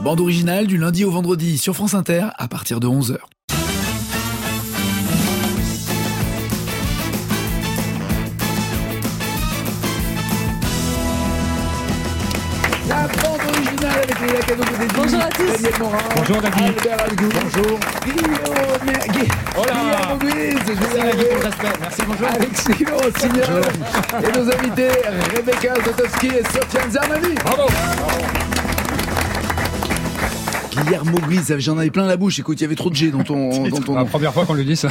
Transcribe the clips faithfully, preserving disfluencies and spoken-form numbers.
bande originale du lundi au vendredi sur France Inter à partir de onze heures. La bande originale avec les cadeaux de Dédé. Bonjour à tous. Daniel Morin. Bonjour David. Albert Algou. Bonjour. Guillaume Guy. Oh là. Guillaume Louise. Je vous Merci ai pour le respect. Merci, bonjour. Alexis Rossignol. Et nos invités, Rebecca Zlotowski et Sofiane Zermani. Bravo. Guillermo Gris, j'en avais plein la bouche. Écoute, il y avait trop de G dans ton, dans ton La nom. première fois qu'on lui dit ça.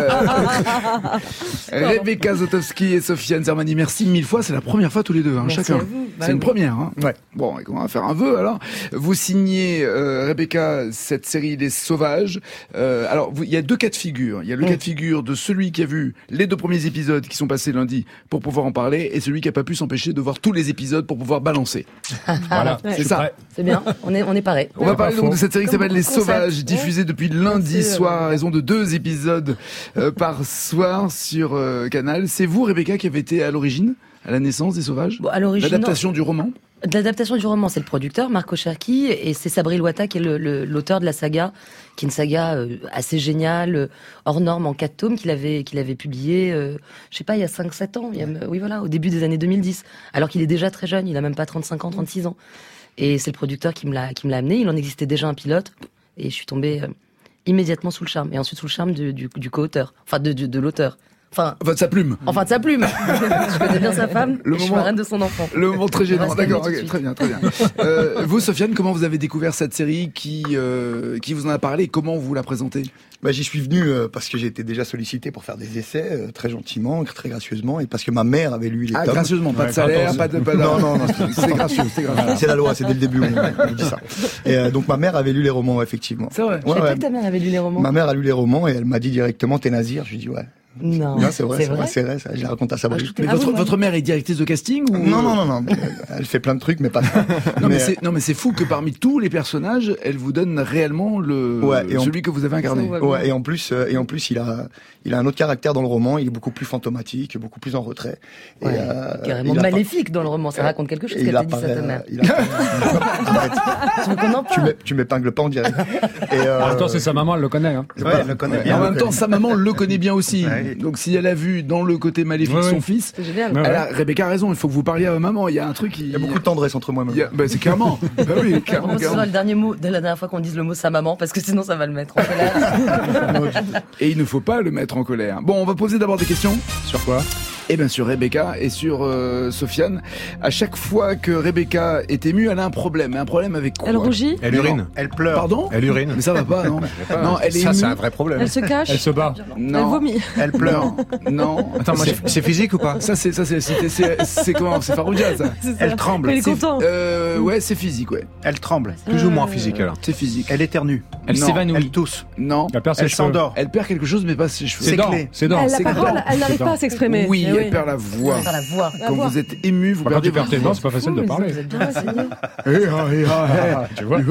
Euh, Rebecca Zlotowski et Sofiane Zermani, merci mille fois. C'est la première fois tous les deux, hein, Merci chacun. à vous. Bah C'est une oui. première. Hein. Ouais. Bon, et on va faire un vœu alors. Vous signez, euh, Rebecca, cette série Les Sauvages. Euh, alors, vous- il y a deux cas de figure. Il y a le Mm. cas de figure de celui qui a vu les deux premiers épisodes qui sont passés lundi pour pouvoir en parler, et celui qui a pas pu s'empêcher de voir tous les épisodes pour pouvoir balancer. Voilà. Ouais. je suis C'est ça. prêt. C'est bien, on est, on est pareil. On va pas parler donc faux. de cette série qui Comme s'appelle Les concept. Sauvages, diffusée depuis lundi Merci, soir euh, à raison de deux épisodes euh, par soir sur euh, Canal. C'est vous, Rebecca, qui avez été à l'origine, à la naissance des Sauvages, Bon, à l'origine, l'adaptation du roman. non. De l'adaptation du roman, c'est le producteur, Marco Cherki, et c'est Sabri Loata qui est le- le- l'auteur de la saga, qui est une saga euh, assez géniale, euh, hors norme, en quatre tomes, qu'il avait, qu'il avait publié, euh, je sais pas, il y a cinq sept ans, il y a, oui voilà, au début des années deux mille dix, alors qu'il est déjà très jeune, il a même pas trente-cinq ans, trente-six ans. Et c'est le producteur qui me l'a, qui me l'a amené, il en existait déjà un pilote, et je suis tombée euh, immédiatement sous le charme, et ensuite sous le charme du, du, du co-auteur, enfin de, de, de l'auteur. Enfin, Enfin, de sa plume. enfin de sa plume. Je connais bien sa femme, Le et je suis moment- marraine de son enfant. Le moment très gênant. On va se calmer D'accord, tout de ok, suite. très bien, très bien. Euh, vous, Sofiane, comment vous avez découvert cette série qui, euh, qui vous en a parlé et comment vous la présentez? Bah, j'y suis venu euh, parce que j'ai été déjà sollicité pour faire des essais, euh, très gentiment, très gracieusement, et parce que ma mère avait lu les Ah, tomes. gracieusement, pas de Ouais, salaire, quatorze. pas de... Pas de... Non, non, non, c'est gracieux, c'est gracieux. C'est la loi, c'est dès le début, on, on dit ça. Et euh, donc ma mère avait lu les romans, effectivement. C'est vrai. Je Ouais, savais ouais. pas que ta mère avait lu les romans. Ma mère a lu les romans et elle m'a dit directement, t'es Nazir. Je lui ai dit ouais. Non, Non, c'est vrai, c'est vrai, c'est vrai, ça, je la raconte à Sabri. Ah, je- Mais Ah votre, oui, ouais. votre mère est directrice de casting ou... Non, non, non, non, mais, euh, elle fait plein de trucs, mais pas ça. Non mais, Mais, c'est non mais c'est fou que parmi tous les personnages, elle vous donne réellement le Ouais, et on- celui que vous avez incarné. Ça, euh, ouais, et en plus, euh, et en plus, il a, il a un autre caractère dans le roman. Il est beaucoup plus fantomatique, beaucoup plus en retrait. Et, Ouais, euh, carrément il a pas- maléfique dans le roman. Ça raconte quelque chose et il qu'elle t'a dit ça, apparaît, ta mère. euh, il apparaît- Arrête, Tu veux qu'on en tu parle m'ép- tu m'épingles pas en direct. Et, euh, En même temps, c'est sa maman, elle le connaît. Hein. Ouais, elle le connaît Et bien. en même temps, sa maman le connaît bien aussi. Ouais. Donc si elle a vu dans le côté maléfique Ouais, son ouais. fils, C'est génial. Ouais, elle ouais. a, Rebecca a raison. Il faut que vous parliez à votre maman. Il y a un truc qui. Il y a beaucoup de tendresse entre moi et il y a- maman. bah, c'est clairement. Bah oui, On clairement. ce sera clairement. le dernier mot de la dernière fois qu'on dise le mot sa maman, parce que sinon ça va le mettre en colère. Et il ne faut pas le mettre en colère. Bon, on va poser d'abord des questions. Sur quoi? Et bien sur Rebecca et sur euh, Sofiane. À chaque fois que Rebecca est émue, elle a un problème. Un problème avec quoi? Elle rougit, Elle urine. Elle pleure. Pardon? Elle urine. Mais ça va pas, non? Non, elle est Ça, émue. c'est un vrai problème. elle se cache, Elle se bat. elle Non. vomit. Elle pleure. Non. Non. Attends, moi, c'est c'est physique ou pas? Ça c'est ça c'est c'est c'est c'est comment? C'est Farouja ça. C'est ça. Elle tremble. Mais il est C'est- content. Euh, ouais, c'est physique, ouais. Elle tremble. Plus ou moins physique alors. C'est physique. Elle éternue. Elle Non. s'évanouit. Elle tousse. Non. Elle perd ses Elle cheveux. s'endort. Elle perd quelque chose, mais pas ses cheveux. C'est C'est dents. clé. C'est dents. Elle, la c'est parole, grand. elle n'arrive C'est pas à grand. s'exprimer. Oui, Eh elle perd la voix. Par la voix. La Quand voix. vous êtes ému, vous Quand perdez tu perds tes votre dents, voix. c'est pas facile Ouh, de mais parler. Vous êtes bien renseigné. Eh, ah, eh, ah, ah. Tu vois?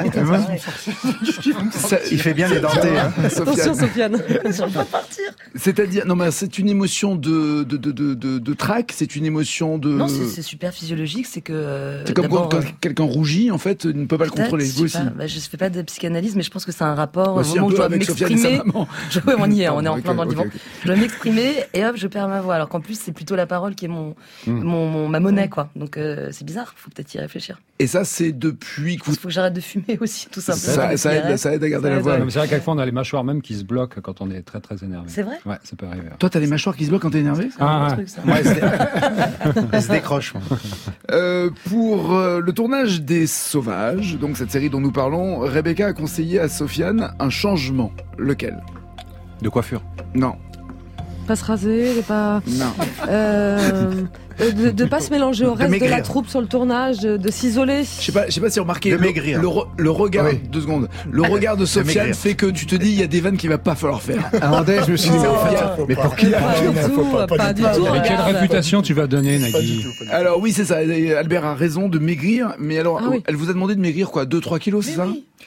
Ça- Il fait bien les dentés. Hein. Attention, Sofiane. Sofiane. Sur le point de partir. C'est-à-dire, non, mais c'est une émotion de de de de de, de trac, c'est une émotion de. Non, c'est c'est super physiologique, c'est que. euh, C'est comme quand, d'abord, quand euh, quelqu'un rougit, en fait, il ne peut pas le peut-être, contrôler. je Vous sais aussi. pas, bah, je fais pas de psychanalyse, mais je pense que c'est un rapport Bah, au si, moment un où je peu dois avec Sofiane et sa m'exprimer. maman. Je, ouais, on y est, on est en Ok, plein dans le ok, divan. ok. Je dois m'exprimer et hop, je perds ma voix. Alors qu'en plus, c'est plutôt la parole qui est mon, Hmm. mon, mon- ma monnaie, quoi. Donc euh, c'est bizarre. Faut peut-être y réfléchir. Et ça, c'est depuis que Il vous. faut que j'arrête de fumer aussi, tout simplement. Ça, des ça aide, cigarettes. ça aide à garder Ça la aide, voix. ouais. Non, mais c'est vrai qu'à fois, on a les mâchoires même qui se bloquent quand on est très très énervé. C'est vrai. Ouais, ça peut arriver. Toi, t'as les mâchoires qui se bloquent quand t'es énervé? C'est un Ah, bon ouais. truc, ça. Ouais, elle se dé- elle se décroche. Euh, pour euh, le tournage des Sauvages, donc cette série dont nous parlons, Rebecca a conseillé à Sofiane un changement. Lequel? De coiffure. Non, Pas se raser, de pas, non. euh, de, de pas se mélanger au reste de, maigrir. la troupe sur le tournage, de, de s'isoler. Je sais pas, je sais pas si vous remarquez De le, maigrir. le, re- le regard, Oui. deux secondes, le regard de Sofiane maigrir. fait que tu te dis il y a des vannes qu'il va pas falloir faire. Un je me suis dit, mais en fait, mais pour qui? Pas du tout, pas du tout. Et quelle regarde. réputation tu vas donner, Nagui? Alors oui, c'est ça. Albert a raison de maigrir, mais alors Ah oui. elle vous a demandé de maigrir quoi, deux trois kilos, c'est Mais ça? oui.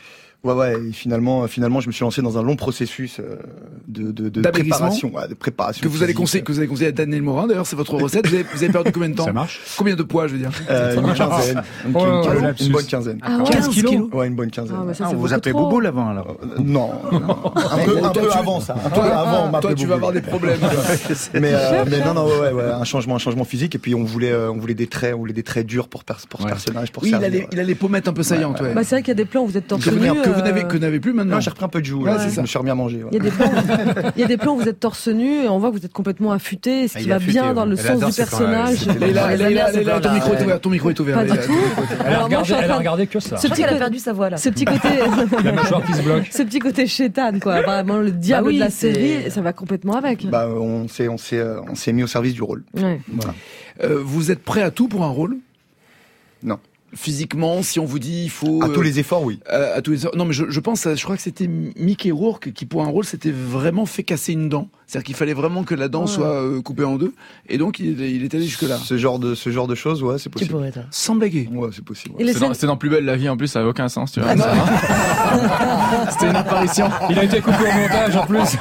Ouais, ouais. Et finalement, finalement, je me suis lancé dans un long processus euh, de, de, de D'amaigrissement préparation, ouais, de préparation. Que vous allez physique. conseiller, que vous allez conseiller à Daniel Morin. D'ailleurs, c'est votre recette. Vous avez, vous avez perdu combien de temps? Ça marche. Combien de poids, je veux dire? Euh, une quinzaine, une, Oh, une- le une lapsus. bonne quinzaine. Ah ouais. quinze kilos. Ouais, une bonne quinzaine. Ah, mais ça, Ah, c'est on vous beaucoup appelait trop. Bobo l'avant alors. Euh, non, non. un peu, un Toi, peu tu- avant ça. Un peu Toi, avant, on toi, m'appelait tu vas Bobo. avoir des problèmes. toi. Mais, euh, mais non, non, ouais, ouais, ouais, un changement, un changement physique. Et puis on voulait, euh, on voulait des traits, on voulait des traits durs pour, pers- pour ce Ouais. personnage, pour Oui, il a, servir. les, il a les pommettes un peu saillantes, ouais. Bah, c'est vrai qu'il y a des plans où vous êtes torse Que vous nu. n'avez- que vous euh, n'avez, que vous n'avez plus maintenant. Non, j'ai repris un peu de joue. Ouais, là. c'est Je ça. me suis remis à manger. Ouais. Il y a des plans, il y a des plans où vous êtes torse nu et on voit que vous êtes complètement affûté, ce Ah, qui il est va affûté, bien ouais. dans le Elle sens adore du ces plans, personnage. ouais. Léla, Les Léla, amis, Léla, c'est ton plein, micro là, est ouvert, ton micro est ouvert. Pas Léla, du ton tout. micro est ouvert. Elle a Alors moi, je suis regardé, en elle a train de- regardé que ça. Ce Je crois petit qu'elle a côté- perdu sa voix là. Ce petit côté, La mâchoire qui se bloque. ce petit côté chétane, quoi. Vraiment le diable Bah oui, de la c'est- série, ça va complètement avec. Bah, on s'est, on s'est, euh, on s'est mis au service du rôle. Ouais. Voilà. Euh, vous êtes prêt à tout pour un rôle? Non. Physiquement, si on vous dit il faut À euh, tous les efforts, oui. euh, à tous les non mais je, je pense à- je crois que c'était Mickey Rourke qui pour un rôle s'était vraiment fait casser une dent, c'est-à-dire qu'il fallait vraiment que la dent Ouais. soit euh, coupée en deux et donc il, il est allé jusque là Ce genre de, ce genre de choses, ouais, c'est Tu possible. pourrais toi. sans blaguer. Ouais, c'est possible. Et les C'est dans, scènes, c'est dans Plus belle la vie en plus, ça avait aucun sens, tu vois. C'était une apparition. Il a été coupé au montage en plus.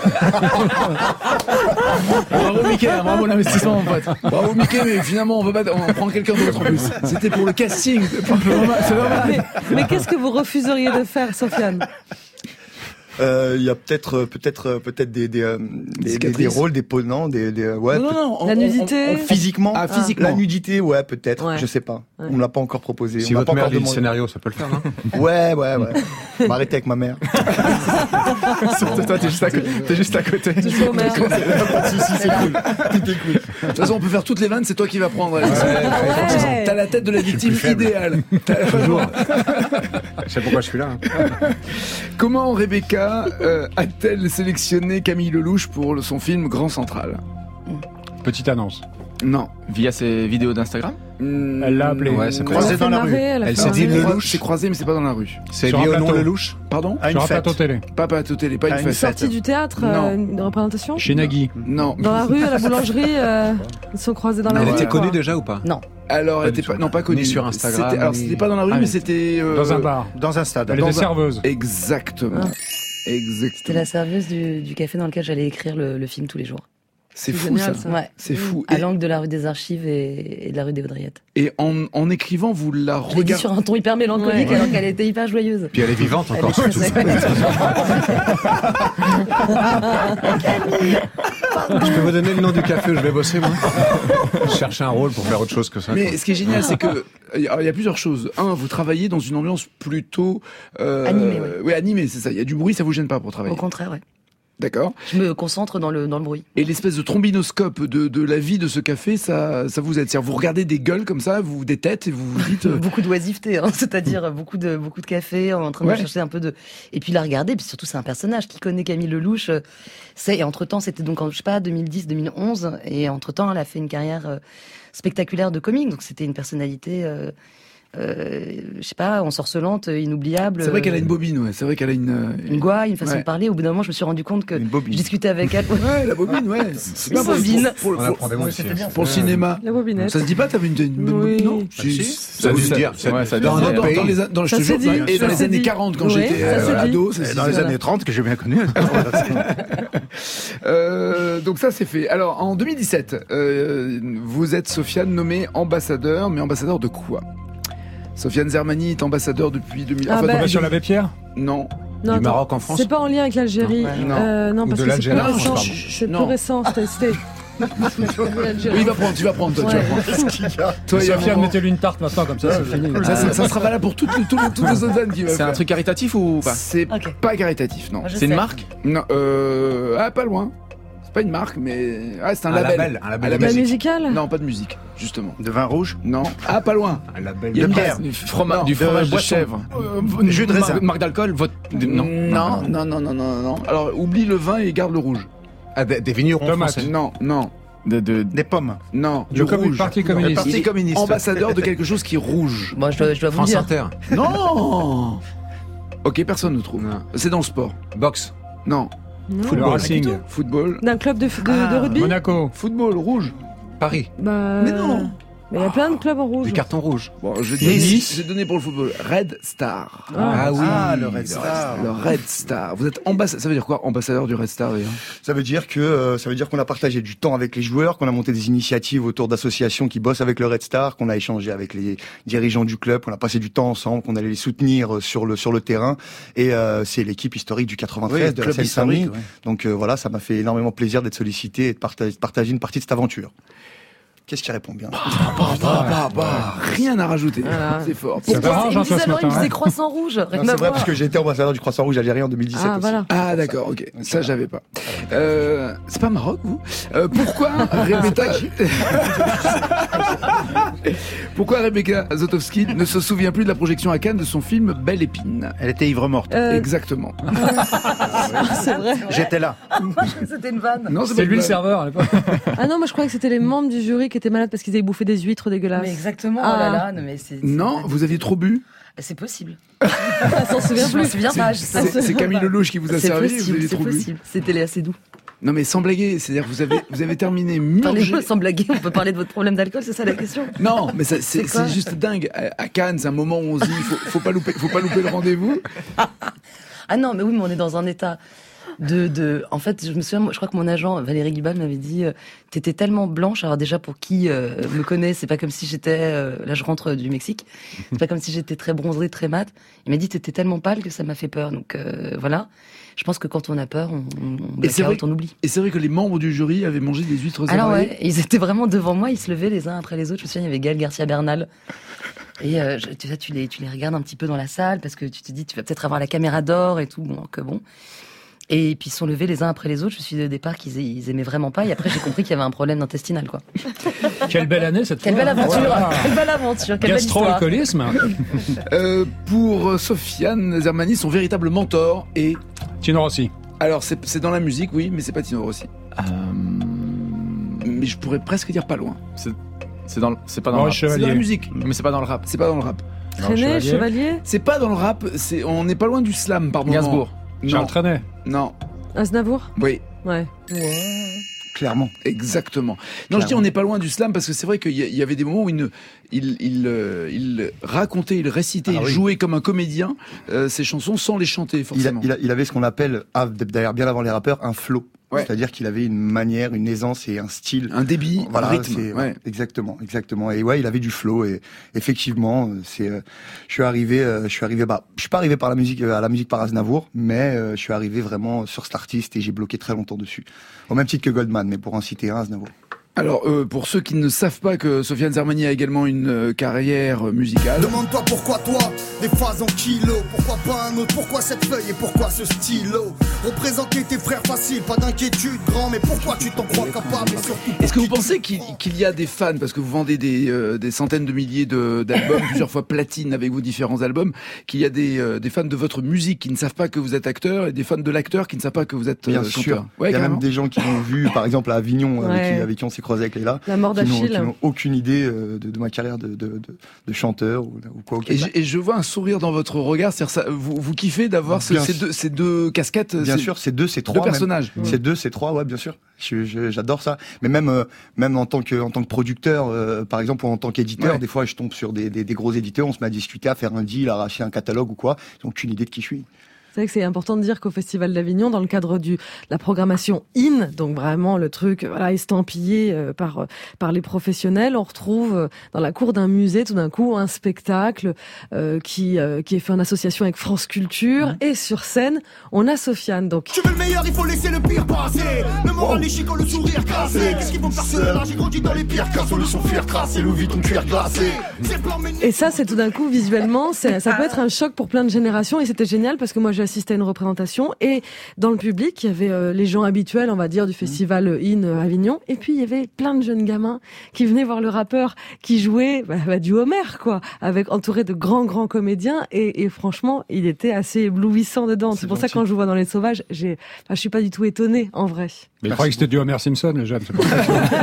Bravo Mickey, hein, bravo l'investissement mon pote. Bravo Mickey, mais finalement on va pas, on prend quelqu'un d'autre en plus. C'était pour le casting. C'est normal, c'est normal. mais, mais qu'est-ce que vous refuseriez de faire, Sofiane? Euh, Il y a peut-être, euh, peut-être, euh, peut-être des, des, euh, des, des, cicatrices. des rôles, des poses, non, des, des, ouais. Non, non, peut- non, on- La on- nudité. on- on- Physiquement, Ah, physiquement. la nudité, ouais, peut-être, Ouais. je sais pas. Ouais. On me l'a pas encore proposé. Si on m'a votre pas mère encore lit le demandé. scénario, ça peut le faire, non? Ouais, ouais, ouais. On va arrêter avec ma mère. Surtout toi, t'es juste à côté. T'es juste à côté. Tu fais au maire. Pas de soucis, c'est cool. Tout est cool. De toute façon, on peut faire toutes les vannes, c'est toi qui vas prendre. Alex. Ouais. T'as la tête de la victime plus faible. idéale. T'as- Toujours. Je sais pourquoi je suis là. hein. Comment Rebecca euh, a-t-elle sélectionné Camille Lelouch pour le- son film Grand Central? Petite annonce. Non. Via ses vidéos d'Instagram. Elle l'a appelé. Ouais, c'est Elle a croisé fait dans la marrer, rue. elle a Elle fait s'est dit marrer. Lelouch. C'est croisé, mais c'est pas dans la rue. C'est Sur lié un au nom plateau. Lelouch. Pardon? À une Sur un fête. plateau télé. Pas pas à télé, pas À une une fête. Sortie du théâtre, Non. euh, une représentation. Chez Nagui. Non. Dans la rue, à la boulangerie, euh, ils sont croisés dans la Elle rue. était quoi. connue déjà ou pas? Alors, Pas elle du était pas, tout. non, pas connue. Ni sur Instagram, C'était- Alors, ni- c'était pas dans la rue, Ah mais oui. c'était euh, Dans un bar. Dans un stade. Elle dans était un- serveuse. Exactement. Ah. Exactement. C'était la serveuse du, du café dans lequel j'allais écrire le, le film tous les jours. C'est C'est fou génial, ça. ça. Ouais. C'est fou. À Et, l'angle de la rue des Archives et, et de la rue des Haudriettes. et en, en écrivant, vous la Je l'ai dit regardez. sur un ton hyper mélancolique Ouais. alors qu'elle était hyper joyeuse. Puis elle est vivante Elle encore, est très surtout. Je peux vous donner le nom du café où je vais bosser, moi? Je cherche un rôle pour faire autre chose que ça. Mais quoi. ce qui est génial, c'est que il y a il y a plusieurs choses. Un, vous travaillez dans une ambiance plutôt euh, Animée, ouais. Oui, animée, c'est ça. Il y a du bruit, ça vous gêne pas pour travailler. Au contraire, ouais. D'accord. Je me concentre dans le, dans le bruit. Et l'espèce de trombinoscope de, de la vie de ce café, ça, ça vous aide. C'est-à-dire, vous regardez des gueules comme ça, vous des têtes et vous vous dites. euh, Beaucoup d'oisiveté, hein, c'est-à-dire beaucoup de, beaucoup de café, en train de Ouais. chercher un peu de... Et puis la regarder, puis surtout c'est un personnage qui connaît Camille Lelouch. euh, C'est, et entre-temps, c'était donc, en, je sais pas, deux mille dix, deux mille onze, et entre-temps, elle a fait une carrière euh, spectaculaire de comique, donc c'était une personnalité... Euh, euh, je sais pas, ensorcelante, inoubliable. C'est vrai qu'elle a euh, une bobine, ouais. C'est vrai qu'elle a une. euh, une gouaille, une façon Ouais. de parler. Au bout d'un moment, je me suis rendu compte que Une bobine. je discutais avec elle. Ouais, la bobine, ouais. C'est bien pour, bobine. pour, On pour, apprend des mots pour- ici. pour le cinéma. La bobinette. Ça se dit pas, t'avais une, une bonne Oui. bobine, non? Ah, si. Ça a Ça- dû se ça- dire. ouais, ça a dû Dans se Dans, notre dire. dans, pays. dans les, an- dans, je Ça te se jure, dit, dans- et ça dans les se années dit. quarante, quand Oui, j'étais ça se euh, dit. ado. ça se Dans dit, les voilà. années trente que j'ai bien connu. Euh, donc ça c'est fait. Alors en deux mille dix-sept, euh, vous êtes Sofiane nommée ambassadeur, mais ambassadeur de quoi? Sofiane Zermani est ambassadeur depuis deux mille. Ah, enfin, bah, depuis- Sur l'abbé Pierre. non. Non, Du attends. Maroc en France. C'est pas en lien avec l'Algérie. Non. Euh, non, Ou parce de que c'est plus l'Algérie, récent. pardon. C'est Non. plus récent. C'était. c'était- Oui, il va prendre, tu vas prendre, toi, tu vas Ouais. prendre. Toi, il y a un Sofiane, moment- mettez-lui une tarte maintenant, comme ça, c'est fini. ça, ça, ça sera valable pour toutes les, toutes les, toutes les autres vannes qu'il va C'est faire. un truc caritatif ou pas? C'est Ok. pas caritatif, non. Moi, je C'est une sais. marque? Non, euh, ah, pas loin. C'est pas une marque, mais ah, c'est un, Un label. label, un label Ah, de La musique. musicale. Non, pas de musique, justement. De vin rouge. Non, ah, pas loin. Un label Il y a De une bière. base. Du, froma- Non, du de fromage de boisson. chèvre. Euh, Jus de marque- raisin. Marque d'alcool? Votre... Non. Non, non, non, non, non, non. Alors, oublie le vin et garde le rouge. Ah, des, des vignerons Tomate. français. Non, non, De, de... Des pommes. non. Du com- rouge. Parti Le communiste. Parti Il est communiste. ambassadeur de quelque chose qui est rouge. Moi, je dois, je dois vous le France dire. Inter. Non. Ok, personne ne trouve. Non. C'est dans le sport. Boxe. Non. Non. Le Racing. Football. D'un club de, de, Ah, de rugby. Monaco. Football rouge. Paris. Bah, Mais non. Mais il y a plein de clubs en rouge. Du carton rouge. Bon, je vais Nice. j'ai donné pour le football. Red Star. Ah. oui, Ah, le Red Star. Le Red Star. Vous êtes ambassadeur. Ça veut dire quoi, ambassadeur du Red Star, d'ailleurs? Ça veut dire que euh, ça veut dire qu'on a partagé du temps avec les joueurs, qu'on a monté des initiatives autour d'associations qui bossent avec le Red Star, qu'on a échangé avec les dirigeants du club, qu'on a passé du temps ensemble, qu'on allait les soutenir sur le sur le terrain. Et euh, c'est l'équipe historique du quatre-vingt-treize Oui, de la club Seine-Saint-Denis. historique, ouais. Donc euh, voilà, ça m'a fait énormément plaisir d'être sollicité et de partager, de partager une partie de cette aventure. Qu'est-ce qui répond bien? Bah, bah, bah, bah, rien à rajouter. Voilà. C'est fort. Ça Pourquoi t'arrange, il me hein, toi, disait ce alors, il me matin, disait hein. croissant rouge. Rien Non, à c'est vrai voir. parce que j'ai été ambassadeur du Croissant Rouge algérien en deux mille dix-sept Ah, aussi. voilà. Ah d'accord, ok. Ça j'avais pas. Euh, c'est pas Maroc vous euh, Pourquoi Rebecca Pourquoi Rebecca Zotowski ne se souvient plus de la projection à Cannes de son film Belle Épine? Elle était ivre morte. Euh, Exactement. c'est vrai. J'étais là. C'était une vanne. Non, c'est C'est pas lui le vrai. serveur à l'époque. Ah non, moi je croyais que c'était les membres du jury qui étaient malades parce qu'ils avaient bouffé des huîtres dégueulasses. Mais exactement, Ah. oh là là, non, mais c'est. c'est- Non, vous aviez trop bu. C'est possible. Elle s'en souvient Je m'en plus. souviens pas. je sais. C'est c'est Camille Lelouch qui vous a C'est servi. Vous possible, avez c'est trop bu. possible. C'était assez doux. Non mais sans blaguer, c'est-à-dire que vous avez vous avez terminé Parlez murgé. sans blaguer, on peut parler de votre problème d'alcool, c'est ça la question? Non, mais ça, c'est C'est quoi c'est juste dingue. À à Cannes, c'est un moment où on se dit faut, faut pas louper, faut pas louper le rendez-vous. Ah non, mais oui, mais on est dans un état de, de... En fait, je me souviens, moi, je crois que mon agent, Valérie Guibal, m'avait dit euh, t'étais tellement blanche. Alors déjà, pour qui euh, me connaît, c'est pas comme si j'étais... euh, là, je rentre du Mexique. C'est pas comme si j'étais très bronzée, très mate. Il m'a dit t'étais tellement pâle que ça m'a fait peur. Donc euh, voilà. Je pense que quand on a peur, on, on, Et c'est vrai blackout, on oublie. Et c'est vrai que les membres du jury avaient mangé des huîtres Alors émaillées. ouais, ils étaient vraiment devant moi, ils se levaient les uns après les autres. Je me souviens, il y avait Gaël Garcia Bernal. Et euh, je- tu, vois, tu, les, tu les regardes un petit peu dans la salle parce que tu te dis tu vas peut-être avoir la caméra d'or et tout. Bon, que bon. Et puis ils se sont levés les uns après les autres. Je me suis dit au départ qu'ils ils aimaient vraiment pas. Et après j'ai compris qu'il y avait un problème intestinal, quoi. Quelle belle année cette Quelle fois. belle aventure, Voilà. quelle belle aventure, quelle belle histoire. Gastro-alcoolisme. Euh, pour Sofiane Zermani, son véritable mentor est... Tino Rossi. Alors c'est c'est dans la musique, oui, mais c'est pas Tino Rossi. Mais je pourrais presque dire pas loin. C'est dans, le- c'est pas dans Oh, le rap. C'est dans la Chevalier. musique, Mais c'est pas dans le rap. c'est pas dans le rap. Traîner, Chevalier. Chevalier, C'est pas dans le rap, c'est on n'est pas loin du slam par moment. Gainsbourg. Non, Charles Trenet. non, Aznavour. oui. Ouais. Clairement. Exactement. Non, je dis on n'est pas loin du slam parce que c'est vrai qu'il y, a- il y avait des moments où il, ne- il, il, euh, il racontait, il récitait, Ah il oui. jouait comme un comédien euh, ses chansons sans les chanter Il, a- forcément. il, a- il avait ce qu'on appelle, ah, d'ailleurs bien avant les rappeurs, un flow. Ouais. C'est-à-dire qu'il avait une manière, une aisance et un style. Un débit, Voilà, un rythme. c'est- Ouais. exactement, exactement. Et ouais, il avait du flow et effectivement, euh, c'est. euh, je suis arrivé, euh, je suis arrivé. Bah, je suis pas arrivé par la musique, euh, à la musique par Aznavour, mais euh, je suis arrivé vraiment sur cet artiste et j'ai bloqué très longtemps dessus. Au même titre que Goldman, mais pour en citer un, Aznavour. Alors, euh, pour ceux qui ne savent pas que Sofiane Zermani a également une euh, carrière euh, musicale, Demande-toi pourquoi toi, des phases en kilos. Pourquoi pas un autre, pourquoi cette feuille et pourquoi ce stylo. Représenter tes frères facile, pas d'inquiétude grand. Mais pourquoi tu t'en crois capable et surtout pour est-ce que vous qui tu- pensez qu'il qu'il y a des fans, parce que vous vendez des, euh, des centaines de milliers de- d'albums, plusieurs fois platine avec vos différents albums, qu'il y a des, euh, des fans de votre musique qui ne savent pas que vous êtes acteur et des fans de l'acteur qui ne savent pas que vous êtes euh, Bien chanteur. sûr. Ouais, il y a carrément. même des gens qui l'ont vu, par exemple à Avignon, avec, Ouais. qui, avec qui on s'est croisé avec Leïla. La mort Qui n'ont, qui d'Achille. n'ont aucune idée euh, de, de ma carrière de, de, de, de chanteur ou, ou quoi. au Et Québec. je, et je vois un sourire dans votre regard, c'est-à-dire ça, vous, vous kiffez d'avoir ce- Bien ces, sûr. deux, ces deux casquettes, Bien ces sûr, c'est deux, c'est deux trois. même. personnages. C'est deux, c'est trois, ouais, bien sûr. Je, je- j'adore ça. Mais même, euh, même en tant que, en tant que producteur, euh, par exemple, ou en tant qu'éditeur, Ouais. des fois, je tombe sur des, des, des gros éditeurs, on se met à discuter, à faire un deal, à arracher un catalogue ou quoi. Ils n'ont aucune idée de qui je suis. C'est vrai que c'est important de dire qu'au Festival d'Avignon, dans le cadre du la programmation in, donc vraiment le truc voilà estampillé euh, par euh, par les professionnels, on retrouve euh, dans la cour d'un musée tout d'un coup un spectacle euh, qui euh, qui est fait en association avec France Culture Mmh. et sur scène on a Sofiane. Donc Tu veux le meilleur, il faut laisser le pire passer. Le moral les chicots, le sourire cassé. Qu'est-ce qu'ils vont faire ceux-là? J'ai grandi dans les pires cas, sur le son fuir tracé, Louis Vuitton cuir glacé. C'est le plan et ça c'est tout d'un coup visuellement, c'est, ça peut être un choc pour plein de générations et c'était génial parce que moi j'ai assisté à une représentation et dans le public il y avait euh, les gens habituels on va dire du festival In euh, Avignon et puis il y avait plein de jeunes gamins qui venaient voir le rappeur qui jouait bah, bah, du Homer quoi, avec entouré de grands grands comédiens et, et franchement il était assez éblouissant dedans. C'est, C'est pour ça gentil. que quand je vous vois dans Les Sauvages, j'ai, enfin, je suis pas du tout étonnée en vrai. Mais il croyait que c'était du Homer Simpson, les jeunes. C'est pour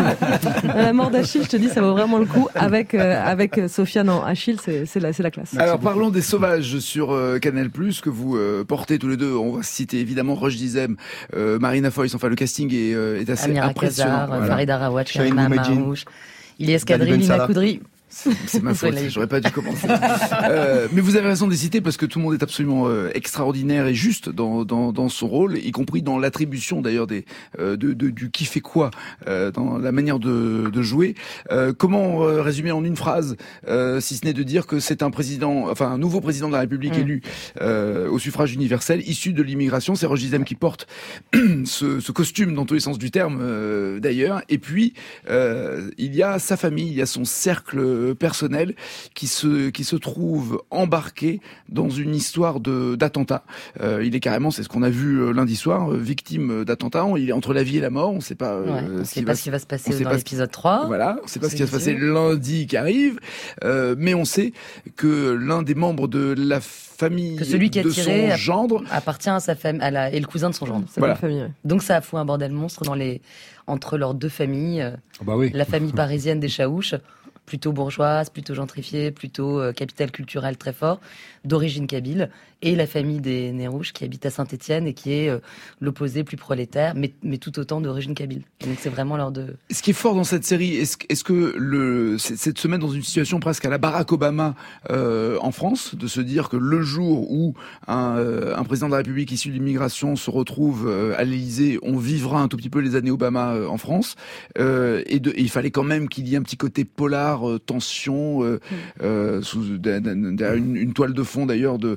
ça. La mort d'Achille, je te dis, ça vaut vraiment le coup avec euh, avec Sofiane en Achille, c'est c'est la c'est la classe. Alors parlons des Sauvages sur euh, Canal+, que vous euh, portez tous les deux. On va citer évidemment Roche Dizem, euh, Marina Foïs. Enfin, le casting est, euh, est assez Amira impressionnant. Kazar, Voilà. Farida Rawatch, Shahin Karima Boumedjine. Marouche. Il est escadrille, Ben Lina Salah. Koudry. C'est, c'est ma faute, j'aurais pas dû commencer. euh, mais vous avez raison de les citer parce que tout le monde est absolument euh, extraordinaire et juste dans, dans, dans son rôle, y compris dans l'attribution d'ailleurs des euh, de, de du qui fait quoi euh, dans la manière de, de jouer. Euh, comment euh, résumer en une phrase, euh, si ce n'est de dire que c'est un président, enfin un nouveau président de la République mmh. élu euh, au suffrage universel, issu de l'immigration. C'est Roch Dizem qui porte ce, ce costume dans tous les sens du terme euh, d'ailleurs. Et puis euh, il y a sa famille, il y a son cercle personnel qui se qui se trouve embarqué dans une histoire de d'attentat. Euh, il est carrément, c'est ce qu'on a vu euh, lundi soir, euh, victime d'attentat. Il est entre la vie et la mort. On ne sait pas. Euh, ouais, on ne sait pas ce qui va se passer dans l'épisode trois. Voilà, on ne sait pas ce qui va se passer lundi qui arrive, euh, mais on sait que l'un des membres de la famille que celui qui a de tiré son gendre appartient à sa famille, à la et le cousin de son gendre. C'est voilà. la famille. Ouais. Donc ça a foutu un bordel monstre dans les entre leurs deux familles. Euh, oh bah oui. La famille parisienne des Chaouches, plutôt bourgeoise, plutôt gentrifiée, plutôt euh, capital culturel très fort, d'origine kabyle, et la famille des Nérouches qui habite à Saint-Étienne et qui est euh, l'opposé plus prolétaire, mais, mais tout autant d'origine kabyle. Et donc c'est vraiment leur de... Ce qui est fort dans cette série, est-ce, est-ce que le, c'est, c'est de se mettre dans une situation presque à la Barack Obama euh, en France, de se dire que le jour où un, euh, un président de la République issu de l'immigration se retrouve euh, à l'Élysée, on vivra un tout petit peu les années Obama euh, en France, euh, et, de, et il fallait quand même qu'il y ait un petit côté polar, euh, tension, euh, mmh. euh, sous derrière une, une toile de fond d'ailleurs de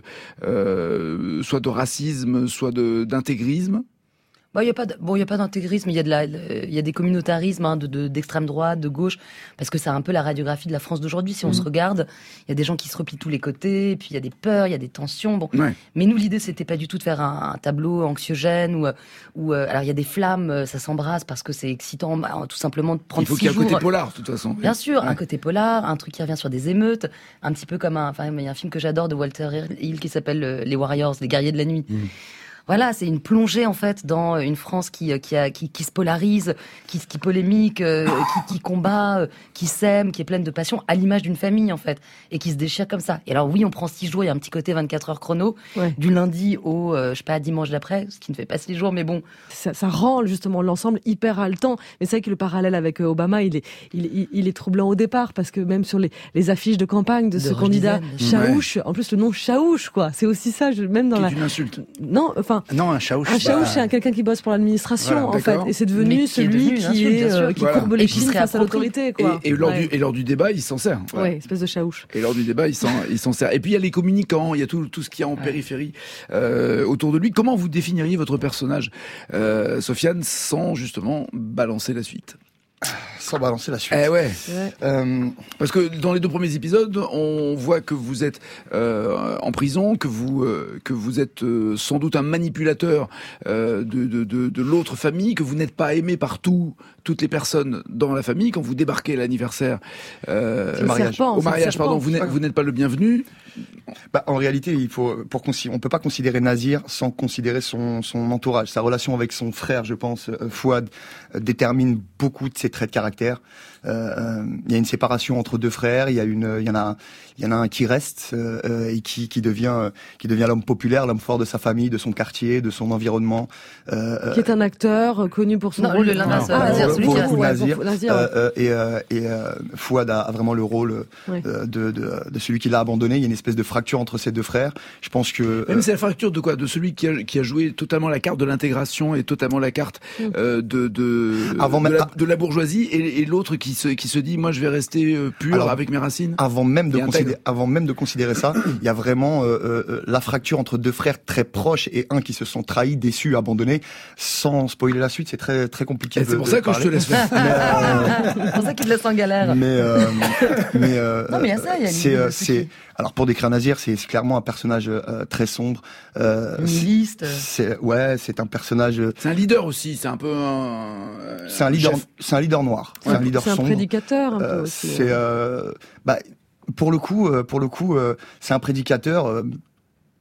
euh, soit de racisme, soit de d'intégrisme. Bon, il y a pas de, bon, il y a pas d'intégrisme, il y a de la, il y a des communautarismes hein, de, de d'extrême droite, de gauche, parce que c'est un peu la radiographie de la France d'aujourd'hui. Si on mmh. se regarde, il y a des gens qui se replient de tous les côtés, et puis il y a des peurs, il y a des tensions. Bon, ouais. mais nous l'idée c'était pas du tout de faire un, un tableau anxiogène ou, ou alors il y a des flammes, ça s'embrasse parce que c'est excitant, bah, tout simplement de prendre. Il faut six qu'il y ait un jours. côté polar, de toute façon. Bien sûr, ouais. un côté polar, un truc qui revient sur des émeutes, un petit peu comme un, enfin, il y a un film que j'adore de Walter Hill qui s'appelle Les Warriors, les guerriers de la nuit. Mmh. Voilà, c'est une plongée en fait dans une France qui qui a, qui, qui se polarise, qui qui polémique, euh, qui, qui combat, euh, qui s'aime, qui est pleine de passion, à l'image d'une famille en fait, et qui se déchire comme ça. Et alors oui, on prend six jours, il y a un petit côté vingt-quatre heures chrono, ouais. du lundi au euh, je sais pas dimanche d'après, ce qui ne fait pas six jours, mais bon. Ça, ça rend justement l'ensemble hyper haletant. Mais c'est vrai que le parallèle avec euh, Obama, il est il, il, il est troublant au départ parce que même sur les les affiches de campagne de, de ce candidat Chaouche, ouais. en plus le nom Chaouche quoi, c'est aussi ça, je, même dans qui la. C'est une insulte. Non, enfin. Non, un chaouche. Un chaouche, c'est quelqu'un qui bosse pour l'administration, voilà, en fait. Et c'est devenu qui celui est devenu, qui, est, sûr, euh, qui voilà. courbe les chines face à l'autorité, quoi. Et, et, lors ouais. du, et lors du débat, il s'en sert. Ouais, ouais espèce de chaouche. Et lors du débat, il s'en, il s'en sert. Et puis il y a les communicants, il y a tout, tout ce qu'il y a en ouais. périphérie euh, autour de lui. Comment vous définiriez votre personnage, euh, Sofiane, sans justement balancer la suite ? Sans balancer la suite. Eh ouais. ouais. Euh, parce que dans les deux premiers épisodes, on voit que vous êtes euh, en prison, que vous euh, que vous êtes euh, sans doute un manipulateur euh, de, de, de, de l'autre famille, que vous n'êtes pas aimé par tout, toutes les personnes dans la famille. Quand vous débarquez à l'anniversaire, euh, au mariage, serpent, au mariage pardon, vous n'êtes, vous n'êtes pas le bienvenu. Bah, en réalité, il faut pour on peut pas considérer Nazir sans considérer son son entourage, sa relation avec son frère, je pense, euh, Fouad, euh, détermine beaucoup de ses traits de caractère. Euh, il y a une séparation entre deux frères, il y a une, il y en a, il y en a un qui reste euh, et qui qui devient qui devient l'homme populaire, l'homme fort de sa famille, de son quartier, de son environnement. Euh, qui est un acteur connu pour son non, rôle. Le l'inverse, ah, Nazir, pour, celui pour qui le coup, Nazir, ouais, Nazir, ouais. euh, et euh, et euh, Fouad a, a vraiment le rôle ouais. euh, de, de de celui qui l'a abandonné. Il y a une espèce de fracture entre ces deux frères. Je pense que même euh, c'est la fracture de quoi, de celui qui a qui a joué totalement la carte de l'intégration et totalement la carte euh, de de avant de, même, la, de la bourgeoisie et, et l'autre qui se qui se dit moi je vais rester pur alors, avec mes racines. Avant même de considérer, avant même de considérer ça, il y a vraiment euh, euh, la fracture entre deux frères très proches et un qui se sont trahis, déçus, abandonnés. Sans spoiler la suite, c'est très très compliqué. Et de, c'est pour de ça que parler. je te laisse faire. Mais, euh, c'est pour ça qu'il te laisse en galère. Mais euh, mais euh, non mais il y a ça, il y a c'est euh, c'est alors pour décrire Nazir, c'est, c'est clairement un personnage euh, très sombre. Euh, Nihiliste. C'est ouais, c'est un personnage. C'est un leader aussi. C'est un peu un. C'est un leader. Chef. C'est un leader noir. C'est ouais, un leader sombre. C'est un prédicateur un peu euh, aussi. C'est euh, bah pour le coup, pour le coup, euh, c'est un prédicateur. Euh,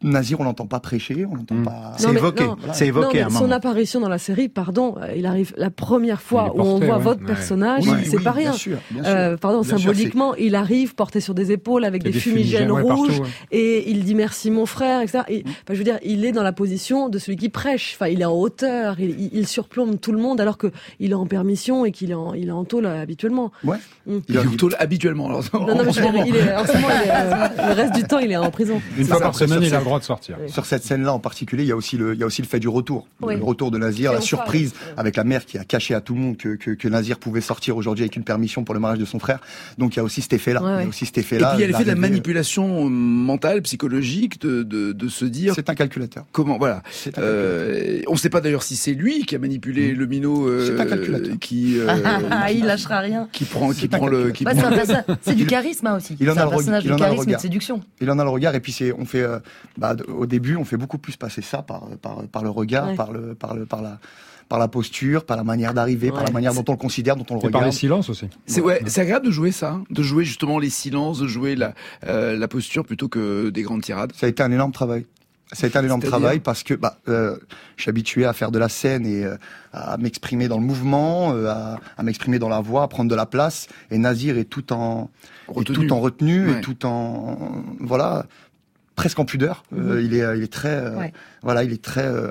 Nazir, on l'entend pas prêcher, on l'entend mmh. pas. C'est évoqué, voilà. c'est évoqué. Non, mais à un son moment. apparition dans la série, pardon, il arrive la première fois porté, où on voit ouais. votre Ouais. personnage, Oui, c'est oui, pas rien. Bien sûr, bien sûr. Euh, pardon, Bien symboliquement, sûr, il arrive porté sur des épaules avec des, des fumigènes, fumigènes, ouais, rouges partout, ouais. et il dit merci mon frère, et cetera. Et, enfin, je veux dire, il est dans la position de celui qui prêche. Enfin, il est en hauteur, il, il, il surplombe tout le monde alors que il est en permission et qu'il est en, il est en tôle euh, habituellement. Ouais. Mm. Il est en tôle habituellement. Alors, Non, non, mais je veux dire, il est, en ce moment, il est, euh, le reste du temps, il est en prison. Une fois par ça, semaine, sur il a cette- le droit de sortir. Oui. Sur cette scène-là en particulier, il y a aussi le, il y a aussi le fait du retour, Oui. le retour de Nazir, Et la on surprise parle. avec la mère qui a caché à tout le monde que, que, que Nazir pouvait sortir aujourd'hui avec une permission pour le mariage de son frère. Donc il y a aussi cet effet-là. Ouais, ouais. Il y a aussi cet et effet-là. puis il y a l'effet de la d'arriver- manipulation mentale, psychologique, de, de, de se dire C'est un calculateur. comment. Voilà. C'est un calculateur. Euh, on ne sait pas d'ailleurs si c'est lui qui a manipulé Mmh. le minot, euh, C'est un calculateur. qui, euh, Ah, qui, il lâchera rien. qui prend, qui C'est un prend le, qui Bah, prend c'est, un perso- c'est du charisme hein, aussi. Il en c'est a un le reg- personnage il de en a le charisme et de regard. séduction. Il en a le regard et puis c'est, on fait, euh, bah, d- au début, on fait beaucoup plus passer ça par, par, par le regard, Ouais. par le, par le, par la, par la posture, par la manière d'arriver, par Ouais. la manière dont on le considère, dont on le Et par les regarde. silences aussi. C'est ouais, c'est agréable de jouer ça, hein, de jouer justement les silences, de jouer la euh, la posture plutôt que des grandes tirades. Ça a été un énorme travail. Ça a été un énorme C'est-à-dire travail parce que bah, euh, je suis habitué à faire de la scène et euh, à m'exprimer dans le mouvement, euh, à, à m'exprimer dans la voix, à prendre de la place. Et Nazir est tout en est Retenu. tout en retenue Ouais. et tout en voilà presque en pudeur. Euh, il est il est très euh, Ouais. voilà il est très euh,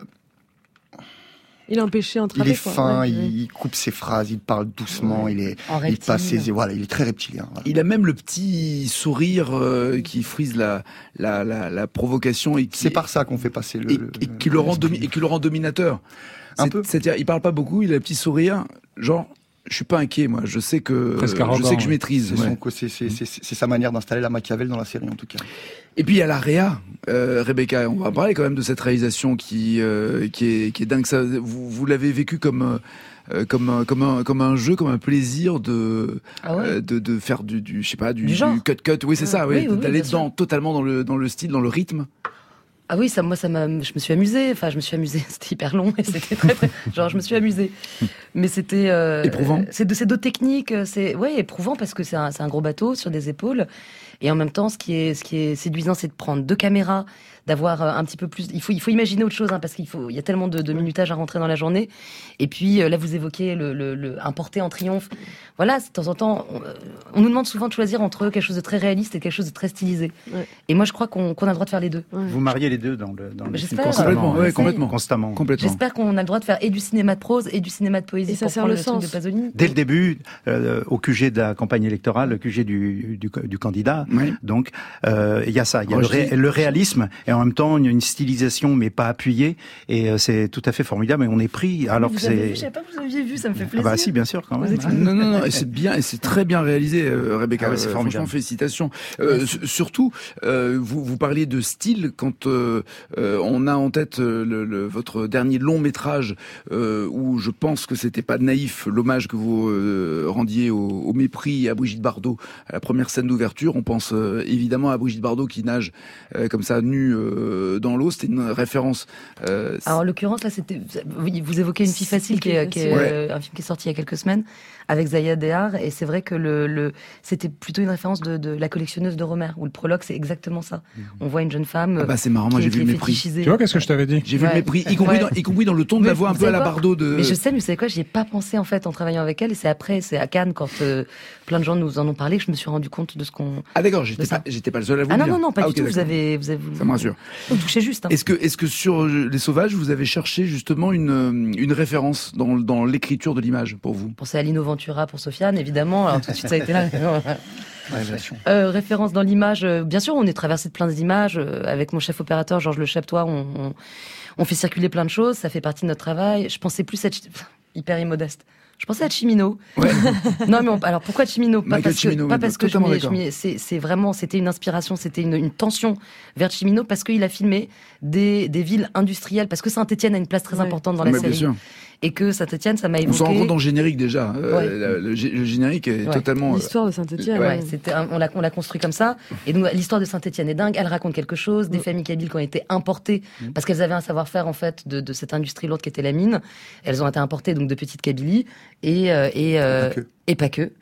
Il est empêché il entravé. est quoi. fin, Ouais, il, ouais. il coupe ses phrases, il parle doucement, il est En il passe reptile. ses voilà il est très reptilien. Voilà. Il a même le petit sourire euh, qui frise la la la, la provocation et qui C'est par ça qu'on fait passer le et, le- et qui le rend domi- et qui le rend dominateur. Un C'est- peu. C'est-à-dire, il parle pas beaucoup, il a le petit sourire, genre. Je suis pas inquiet, moi. Je sais que Presque je arrogant, sais que je ouais. maîtrise. C'est, ouais. son- c'est, c'est, c'est, c'est sa manière d'installer la Machiavel dans la série en tout cas. Et puis il y a la réa, euh, Rebecca. On va parler quand même de cette réalisation qui euh, qui est qui est dingue. Ça, vous, vous l'avez vécu comme euh, comme un, comme un comme un jeu, comme un plaisir de Ah ouais. euh, de de faire du, du je sais pas du, Du genre. cut cut. Oui, c'est ça. Oui, Oui, oui, oui, d'aller bien sûr. dedans totalement dans le dans le style, dans le rythme. Ah oui, ça, moi, ça m'a, je me suis amusée. Enfin, je me suis amusée. C'était hyper long et c'était très, très, genre, je me suis amusée. Mais c'était euh, Éprouvant. C'est de, c'est d'autres techniques. C'est, ouais, éprouvant parce que c'est un, c'est un gros bateau sur des épaules. Et en même temps, ce qui est, ce qui est séduisant, c'est de prendre deux caméras, d'avoir un petit peu plus. Il faut, il faut imaginer autre chose, hein, parce qu'il faut, il y a tellement de, de minutage à rentrer dans la journée. Et puis là, vous évoquez le, le, le un porté en triomphe. Voilà, de temps en temps, on, on nous demande souvent de choisir entre quelque chose de très réaliste et quelque chose de très stylisé. Ouais. Et moi, je crois qu'on, qu'on a le droit de faire les deux. Ouais. Vous mariez les deux dans le, dans le J'espère. film constamment. Complètement, ouais, essaye. complètement, Constamment. complètement. J'espère qu'on a le droit de faire et du cinéma de prose et du cinéma de poésie Et ça pour sert prendre le le truc sens. de Pasolini. Dès le début, euh, au Q G de la campagne électorale, le Q G du, du, du candidat, Oui. donc euh, il y a ça, il y a le, Rejeté. ré- le réalisme et en même temps une, une stylisation mais pas appuyée et euh, c'est tout à fait formidable et on est pris alors vous que avez vu, c'est je savais pas que vous aviez vu, ça me fait ah plaisir. bah si bien sûr quand même. Non, non, non, et c'est bien, et c'est très bien réalisé, euh, Rebecca. Ah ouais, c'est Euh, formidable. Franchement, félicitations. Euh, s- surtout, euh, vous, vous parliez de style quand euh, euh, on a en tête euh, le, le- votre dernier long métrage euh, où je pense que c'était pas naïf l'hommage que vous euh, rendiez au, au mépris à Brigitte Bardot à la première scène d'ouverture. On pense euh, évidemment à Brigitte Bardot qui nage euh, comme ça nue euh, dans l'eau. C'était une référence. Euh, Alors, en l'occurrence, là, c'était, vous, vous évoquez Une fille facile, qui est, qui est, Ouais. euh, un film qui est sorti il y a quelques semaines avec Zaya Dehar, et c'est vrai que le, le c'était plutôt une référence de, de La collectionneuse de Romer, où le prologue, c'est exactement ça. On voit une jeune femme ah bah c'est marrant, moi qui, j'ai qui vu le est mépris. fétichisée. Tu vois, qu'est-ce que je t'avais dit? J'ai vu Ouais. le mépris, y compris, Ouais. dans, y compris dans le ton de Mais la voix un vous peu à savez la quoi Bardot de. Mais je sais, mais vous savez quoi, j'y ai pas pensé en fait en travaillant avec elle, et c'est après, c'est à Cannes, quand euh, plein de gens nous en ont parlé, que je me suis rendu compte de ce qu'on. Ah d'accord, j'étais de ça. pas, j'étais pas le seul à vous Ah le non, dire. non, non, pas Ah, du ok, tout, vous d'accord. avez, vous avez, Ça me rassure. vous touchez juste. Hein. Est-ce que, est-ce que sur euh, Les Sauvages, vous avez cherché justement une, euh, une référence dans, dans l'écriture de l'image pour vous? Pensez à Lino Ventura pour Sofiane, évidemment. Alors tout de suite, ça a été là. Révélation. Euh, référence dans l'image, euh, bien sûr, on est traversé de plein d'images. Euh, avec mon chef opérateur, Georges Le Chaptois, on, on, on fait circuler plein de choses. Ça fait partie de notre travail. Je pensais plus être hyper immodeste. Je pensais à Chimino. Ouais. Non, mais on- alors pourquoi Chimino? Pas Michael parce que, Cimino, pas oui, parce que je totalement m'y- je d'accord. m'y- c'est, c'est vraiment, c'était une inspiration, c'était une, une tension vers Chimino parce qu'il a filmé des, des villes industrielles, parce que Saint-Étienne a une place très Ouais. importante dans la Mais bien série. sûr. Et que Saint-Étienne, ça m'a On évoqué. s'en rend compte dans le générique déjà. Euh, Ouais. le, le gé- le générique est Ouais. totalement. euh, L'histoire de Saint-Étienne. Ouais. Ouais, c'était un- on l'a on l'a construit comme ça. Et donc l'histoire de Saint-Étienne est dingue. Elle raconte quelque chose. Des Mm. familles kabyles qui ont été importées parce qu'elles avaient un savoir-faire en fait de, de cette industrie lourde qui était la mine. Elles ont été importées donc de petites Kabylie et euh, et, euh, Pas que. et pas que.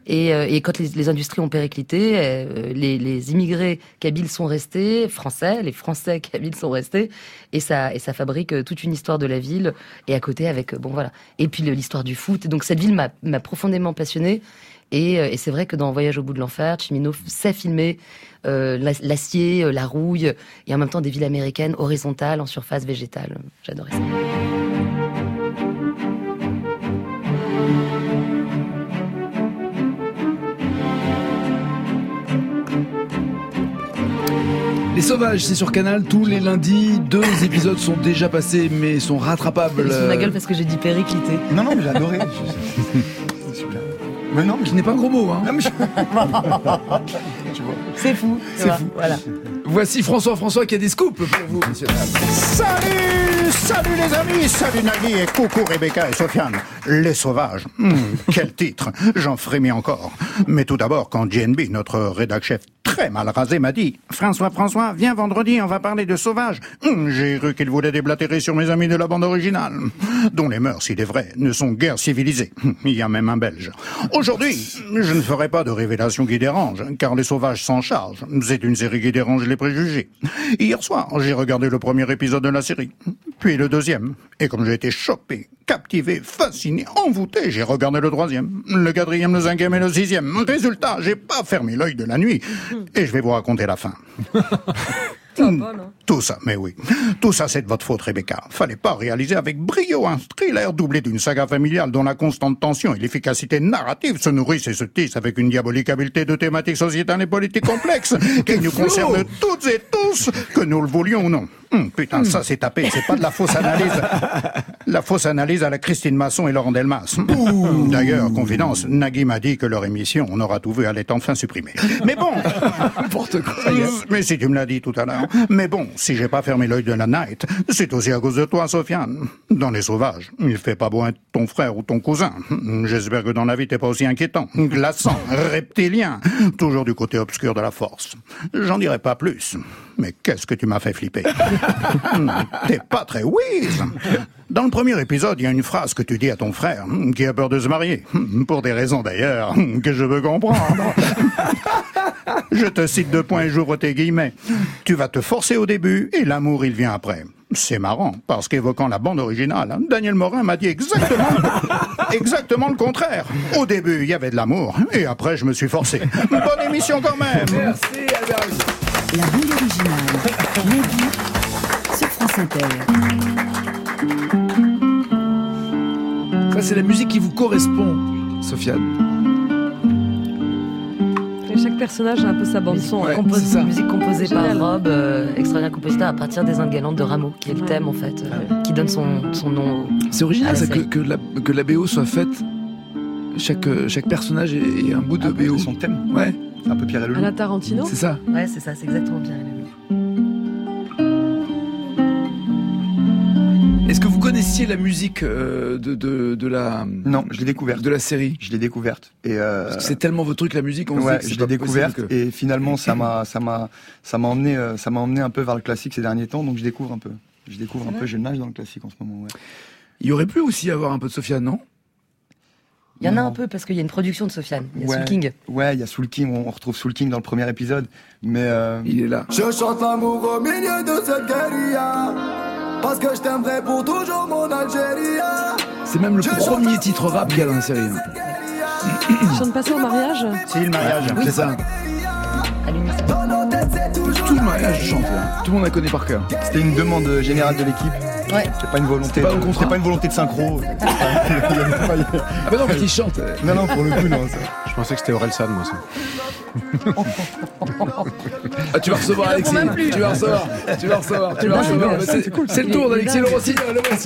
Et, euh, et quand les, les industries ont périclité, euh, les, les immigrés kabyles sont restés, français, les Français kabyles sont restés, et ça, et ça fabrique toute une histoire de la ville. Et à côté, avec bon voilà. Et puis l'histoire du foot. Et donc cette ville m'a, m'a profondément passionnée. Et, euh, et c'est vrai que dans Voyage au bout de l'enfer, Cimino sait filmer euh, l'acier, la rouille, et en même temps des villes américaines horizontales en surface végétale. J'adorais ça. Les Sauvages, c'est sur Canal tous les lundis. Deux épisodes sont déjà passés, mais sont rattrapables. Je ma gueule parce que j'ai dit périclité. Non, non, mais j'ai adoré. Mais non, mais qui n'est pas un gros mot, hein. Non, mais je... C'est fou. C'est fou. Voilà. Voici François François qui a des scoops pour vous, monsieur. Salut, salut les amis, salut Nagui et coucou Rebecca et Sofiane. Les Sauvages, mmh, quel titre, j'en frémis encore. Mais tout d'abord, quand J N B, notre rédac-chef très mal rasé, m'a dit « François, François, viens vendredi, on va parler de Sauvages. Mmh, » J'ai cru qu'il voulait déblatérer sur mes amis de la bande originale, dont les mœurs, il est vrai, ne sont guère civilisées. Il y a même un Belge. Aujourd'hui, je ne ferai pas de révélation qui dérange, car Les Sauvages s'en chargent. C'est une série qui dérange les préjugés. Hier soir, j'ai regardé le premier épisode de la série, puis le deuxième, et comme j'ai été chopé, captivé, fasciné, envoûté, j'ai regardé le troisième, le quatrième, le cinquième et le sixième. Résultat, j'ai pas fermé l'œil de la nuit, et je vais vous raconter la fin. Mmh, tout ça, mais oui. Tout ça, c'est de votre faute, Rebecca. Fallait pas réaliser avec brio un thriller doublé d'une saga familiale dont la constante tension et l'efficacité narrative se nourrissent et se tissent avec une diabolique habileté de thématiques sociétales et politiques complexes qui nous concernent toutes et tous, que nous le voulions ou non. Hum, putain, ça c'est tapé, c'est pas de la fausse analyse. La fausse analyse à la Christine Masson et Laurent Delmas. D'ailleurs, confidence, Nagui m'a dit que leur émission, on aura tout vu, elle est enfin supprimée. Mais bon, n'importe quoi. Mais si tu me l'as dit tout à l'heure. Mais bon, si j'ai pas fermé l'œil de la night, c'est aussi à cause de toi, Sofiane. Dans Les Sauvages, il fait pas beau être ton frère ou ton cousin. J'espère que dans la vie t'es pas aussi inquiétant, glaçant, reptilien, toujours du côté obscur de la force. J'en dirai pas plus. Mais qu'est-ce que tu m'as fait flipper. T'es pas très whiz. Dans le premier épisode, il y a une phrase que tu dis à ton frère, qui a peur de se marier. Pour des raisons d'ailleurs, que je veux comprendre. Je te cite deux points et j'ouvre tes guillemets. Tu vas te forcer au début et l'amour il vient après. C'est marrant, parce qu'évoquant la bande originale, Daniel Morin m'a dit exactement, exactement le contraire. Au début, il y avait de l'amour, et après, je me suis forcé. Bonne émission quand même. Merci, Albert. La bande originale, Nagui, sur France Inter. Ça, c'est la musique qui vous correspond, Sofiane. Et chaque personnage a un peu sa bande-son. Ouais, Compos- c'est ça. musique composée Génial. par Rob, euh, extraordinaire compositeur, à partir des Indes galantes de Rameau, qui est le Ouais. thème en fait, euh, qui donne son, son nom. C'est original Ah, ça, c'est- que, que, la, que la B O soit faite. Chaque, euh, chaque personnage ait ait un bout de B O. Son thème, Ouais, c'est un peu Pierre et le À Loup. la Tarantino. c'est ça. Ouais, c'est ça, c'est exactement bien. Est-ce que vous connaissiez la musique euh, de, de, de la Non, je l'ai découverte. de la série? Je l'ai découverte. Et euh... Parce que c'est tellement votre truc la musique, on se ouais, dit que c'est je pas l'ai découverte possible que- et finalement ça m'a ça m'a ça m'a emmené euh, ça m'a emmené un peu vers le classique ces derniers temps, donc je découvre un peu. Je découvre un peu, je nage dans le classique en ce moment. Ouais. Il y aurait pu aussi avoir un peu de Sofiane, non? Il y en a Non. un peu parce qu'il y a une production de Sofiane, il y a Ouais. Soul King. Ouais, il y a Soul King, on, on retrouve Soul King dans le premier épisode, mais euh... Il est là. Je chante l'amour au milieu de cette guérilla, parce que je t'aimerai pour toujours mon Algérie. C'est même le premier titre rap qu'il y a dans la série. hein. Ils chantent pas ça au mariage. Si, le mariage. C'est ça. À l'unisson. Tout le mariage chante. là. Tout le monde la connaît par cœur. c'était une demande générale de l'équipe. Ouais. C'était pas une volonté. pas dans le de- contrat. C'était pas une volonté de synchro. Ah bah non, mais il chante. non, non, pour le coup, non. ça. Je pensais que c'était Orelsan, moi, ça. Ah, tu vas recevoir Alexis. Tu vas recevoir. Tu vas recevoir. Tu vas recevoir. Bah, C'est c'est le tour d'Alexis Le Rossignol. Le voici.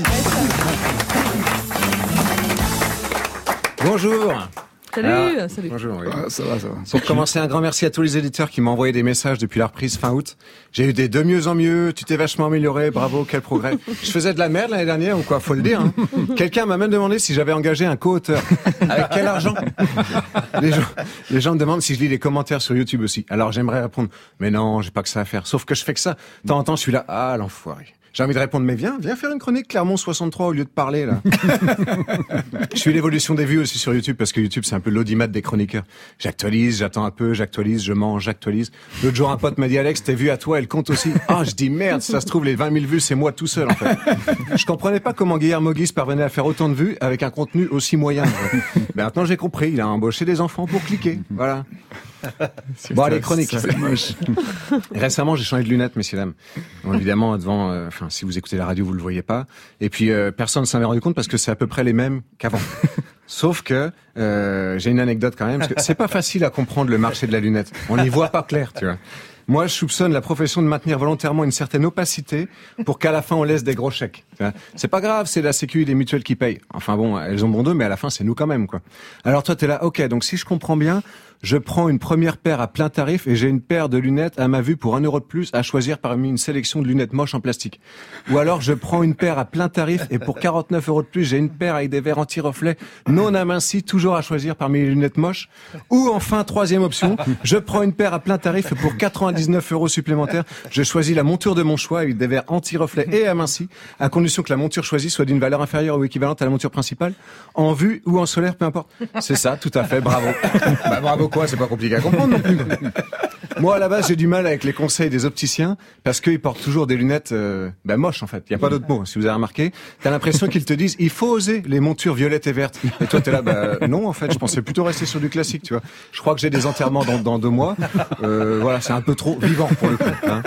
Bonjour. Salut, Alors, salut. Bonjour, oui. Ah, ça va, ça va. Pour commencer, un grand merci à tous les éditeurs qui m'ont envoyé des messages depuis la reprise fin août. J'ai eu des de mieux en mieux, tu t'es vachement amélioré, bravo, quel progrès. Je faisais de la merde l'année dernière ou quoi, faut le dire. Hein. Quelqu'un m'a même demandé si j'avais engagé un co-auteur. Avec quel argent? les gens, les gens me demandent si je lis les commentaires sur YouTube aussi. Alors j'aimerais répondre, mais non, j'ai pas que ça à faire. Sauf que je fais que ça. De temps en temps, je suis là, ah l'enfoiré. J'ai envie de répondre, mais viens, viens faire une chronique Clermont soixante-trois au lieu de parler, là. Je suis l'évolution des vues aussi sur YouTube, parce que YouTube, c'est un peu l'audimat des chroniqueurs. J'actualise, j'attends un peu, j'actualise, je mange, j'actualise. L'autre jour, un pote m'a dit, Alex, tes vues à toi, elles comptent aussi. Ah, je dis, merde, ça se trouve, les vingt mille vues, c'est moi tout seul, en fait. Je comprenais pas comment Guillermo Guise parvenait à faire autant de vues avec un contenu aussi moyen. Mais maintenant, j'ai compris, il a embauché des enfants pour cliquer. Voilà. Bon, allez, chronique. C'est moche. Récemment, j'ai changé de lunettes, messieurs, dames. Bon, évidemment, devant, euh, enfin, si vous écoutez la radio, vous le voyez pas. Et puis, euh, personne ne s'en est rendu compte parce que c'est à peu près les mêmes qu'avant. Sauf que, euh, j'ai une anecdote quand même, parce que c'est pas facile à comprendre le marché de la lunette. On n'y voit pas clair, tu vois. Moi, je soupçonne la profession de maintenir volontairement une certaine opacité pour qu'à la fin, on laisse des gros chèques. C'est pas grave, c'est la sécu et les mutuelles qui payent. Enfin bon, elles ont bon dos, mais à la fin, c'est nous quand même, quoi. Alors toi, t'es là, ok, donc si je comprends bien, je prends une première paire à plein tarif et j'ai une paire de lunettes à ma vue pour un euro de plus à choisir parmi une sélection de lunettes moches en plastique. Ou alors, je prends une paire à plein tarif et pour quarante-neuf euros de plus, j'ai une paire avec des verres anti-reflets non amincis, toujours à choisir parmi les lunettes moches. Ou enfin, troisième option, je prends une paire à plein tarif et pour quatre-vingt-dix-neuf euros supplémentaires, je choisis la monture de mon choix avec des verres anti-reflets et amincis, à condition que la monture choisie soit d'une valeur inférieure ou équivalente à la monture principale, en vue ou en solaire, peu importe. C'est ça, tout à fait, bravo. Bah, bravo quoi, c'est pas compliqué à comprendre non plus. Moi, à la base, j'ai du mal avec les conseils des opticiens parce qu'ils portent toujours des lunettes euh, ben, moches, en fait. Il n'y a pas d'autre mot, si vous avez remarqué. T'as l'impression qu'ils te disent, il faut oser les montures violettes et vertes. Et toi, t'es là, bah non, en fait, je pensais plutôt rester sur du classique, tu vois. Je crois que j'ai des enterrements dans, dans deux mois. Euh, voilà, c'est un peu trop vivant pour le coup. Hein.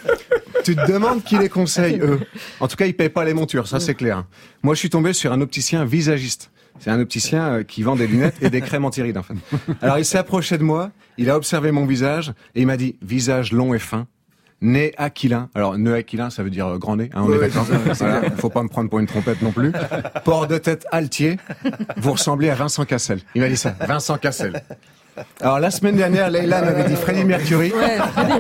Tu te demandes qui les conseille, eux. En tout cas, ils payent pas les montures, ça c'est clair. Moi, je suis tombé sur un opticien visagiste. C'est un opticien qui vend des lunettes et des crèmes anti-rides, en fait. Alors, il s'est approché de moi, il a observé mon visage, et il m'a dit, visage long et fin, nez aquilin. Alors, nez aquilin, ça veut dire euh, grand nez, hein, on ouais, est d'accord. Voilà, faut pas me prendre pour une trompette non plus. Port de tête altier, vous ressemblez à Vincent Cassel. Il m'a dit ça, Vincent Cassel. Alors la semaine dernière, Leïla m'avait dit Freddie Mercury. Ouais,